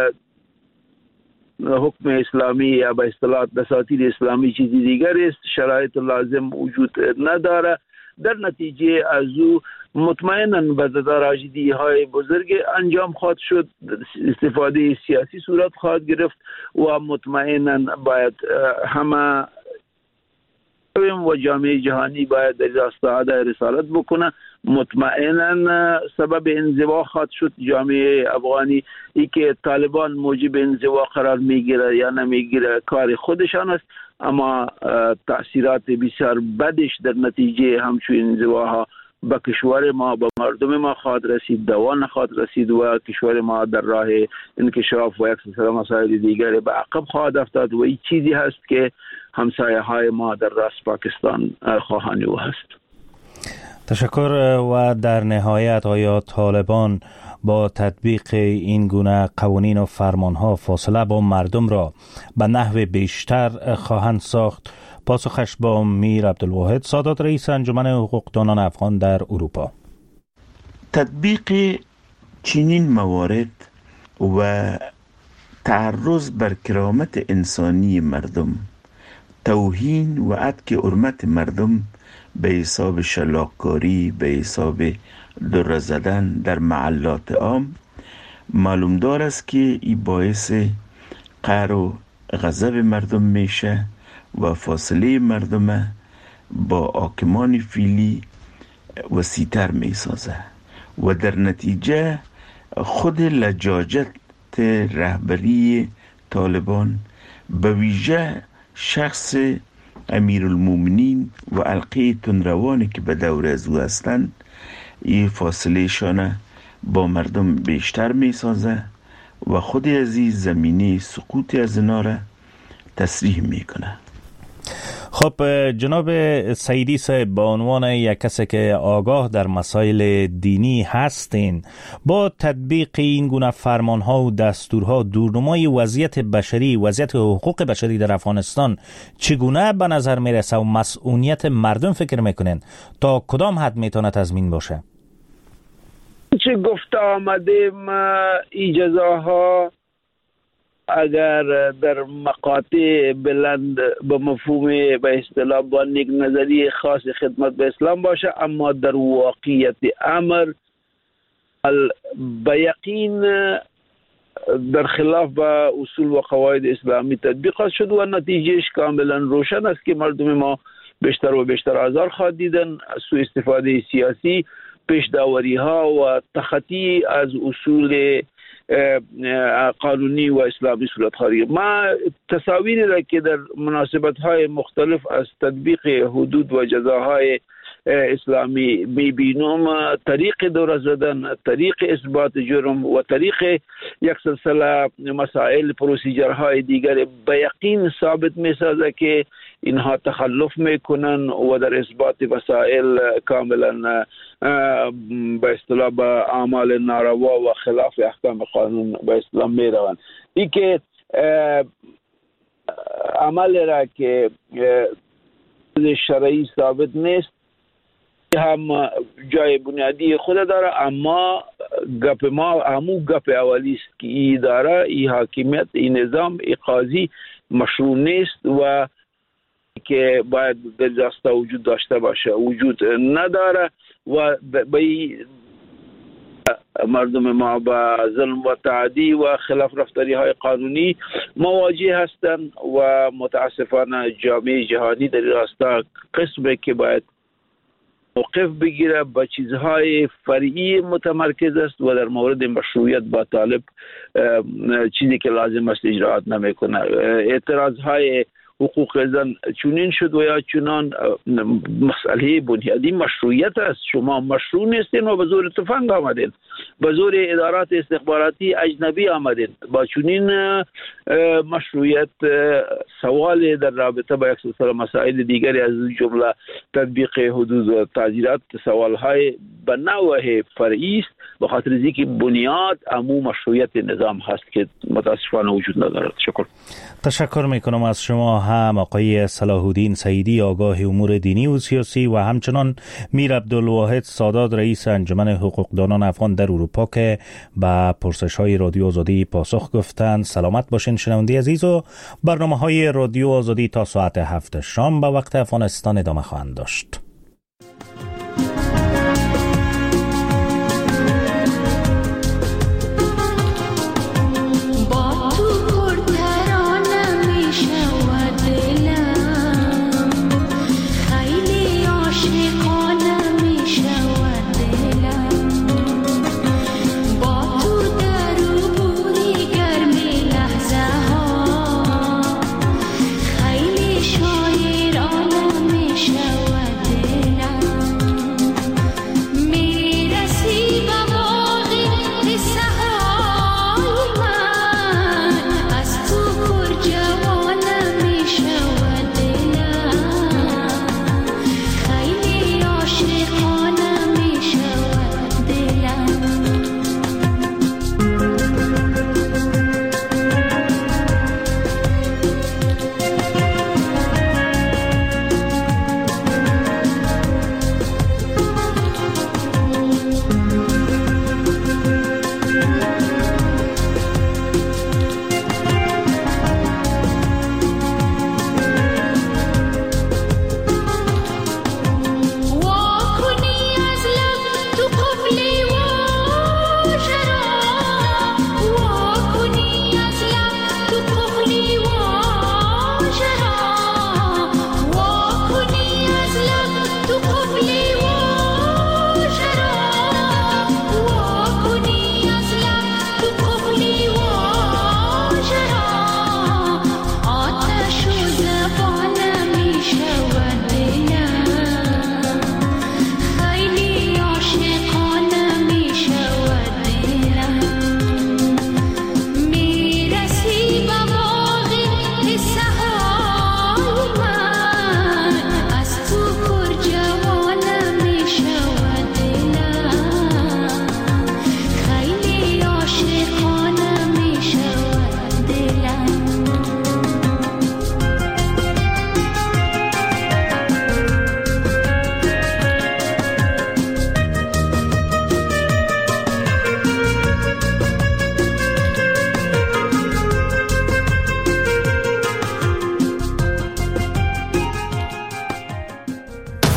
حکم اسلامی یا به اصطلاح دساتیر اسلامی چیزی دیگر است، شرایط لازم وجود نداره. در نتیجه از او مطمئناً به تراژدی های بزرگ انجام خواهد شد، استفاده سیاسی صورت خواهد گرفت و مطمئناً باید همه و جامعه جهانی باید در راستا ادای رسالت بکنه. مطمئناً سبب انزوا خواهد شد جامعه افغانی. ای که طالبان موجب انزوا قرار میگیره یا نمیگیره کار خودشان است، اما تأثیرات بسیار بدش در نتیجه همچون انزواها به کشور ما، به مردم ما خواهد رسید، دوا نخواهد رسید و کشور ما در راه انکشاف و یک سلسله مسائل دیگر به عقب خواهد افتاد و این چیزی هست که همسایه های ما در راست پاکستان خواهانی و هست. تشکر. و در نهایت آیا طالبان با تطبیق این گونه قوانین و فرمانها فاصله با مردم را به نحو بیشتر خواهند ساخت؟ پاسخش با میر عبدالواحد سادات رئیس انجمن حقوقدانان افغان در اروپا. تطبیق چنین موارد و تعرض بر کرامت انسانی مردم، توهین و عدک حرمت مردم به حساب شلاقکاری، به حساب دره زدن در محلات عام معلوم دار است که این باعث قهر و غضب مردم میشه و فاصله مردم با حاکمان فعلی وسیع‌تر میسازه و در نتیجه خود لجاجت رهبری طالبان به ویژه شخص امیرالمومنین و حلقه تندروانی که به دور از او هستند این فاصله شانه با مردم بیشتر می سازه و خود از این زمینه سقوط از اینا را تصریح می کنه. خب جناب سیدی صاحب، به عنوان یک کسی که آگاه در مسائل دینی هستین، با تطبیق این گونه فرمانها و دستورها دورنمای وضعیت بشری، وضعیت حقوق بشری در افغانستان چگونه به نظر میرسه و مسئولیت مردم فکر میکنین تا کدام حد میتونه تضمین باشه؟ چه گفته آمدیم این جزاها اگر در مقاطع بلند به مفهوم به اصطلاح با یک نظریه خاص خدمت به اسلام باشه، اما در واقعیت امر به یقین در خلاف با اصول و قواعد اسلامی تطبیق شد و نتیجهش کاملا روشن است که مردم ما بیشتر و بیشتر آزار خواهد دیدن. سوء استفاده سیاسی، پیش داوری ها و تخطی از اصول قانونی و اسلامی صورت خواهد. ما تصاویری را که در مناسبت های مختلف از تطبیق حدود و جزاهای اسلامی میبینم، طریق دور زدن، طریق اثبات جرم و طریق یک سلسله مسائل پروسیجرهای دیگر به یقین ثابت میسازه که اینها تخلف میکنن و در اثبات مسائل کاملا به اصطلاح به اعمال ناروا و خلاف احکام قانون به اسلام میروند. این که عمل را که شرعی ثابت نیست هم جای بنیادی خود داره، اما گپ ما همو گپ اولی است که این اداره، این حاکمیت، این نظام، این قاضی مشروع نیست و که باید در دسته وجود داشته باشه، وجود نداره و به مردم ما با ظلم و تعدی و خلاف رفتاری های قانونی مواجه هستند و متاسفانه جامعه جهانی در راستا قسمه که باید موقف بگیره به چیزهای فرعی متمرکز است و در مورد مشروعیت با طالب چیزی که لازم است اجراعات نمیکنه. اعتراض های حقوق زن چونین شد و یا چونان مسئله بنیادی مشروعیت است. شما مشروع نیستین و به زور تفنگ آمدین، به زور ادارات استخباراتی اجنبی آمدین. با چونین مشروعیت سوال در رابطه با یک سلسله مسائل دیگری از جمله تطبیق حدود و تعزیرات سوالهای به نوع فرعی است، به خاطر اینکه بنیاد عموم مشروعیت نظام هست که متاسفانه وجود ندارد. شکر. تشکر میکنم از شما هم آقای صلاح الدین سیدی، آگاه امور دینی و سیاسی، و همچنان میر عبدالواحد سادات، رئیس انجمن حقوقدانان افغان در اروپا، که به پرسش های رادیو آزادی پاسخ گفتند. سلامت باشین شنونده عزیز، و برنامه های رادیو آزادی تا ساعت هفت شام به وقت افغانستان ادامه خواهند داشت.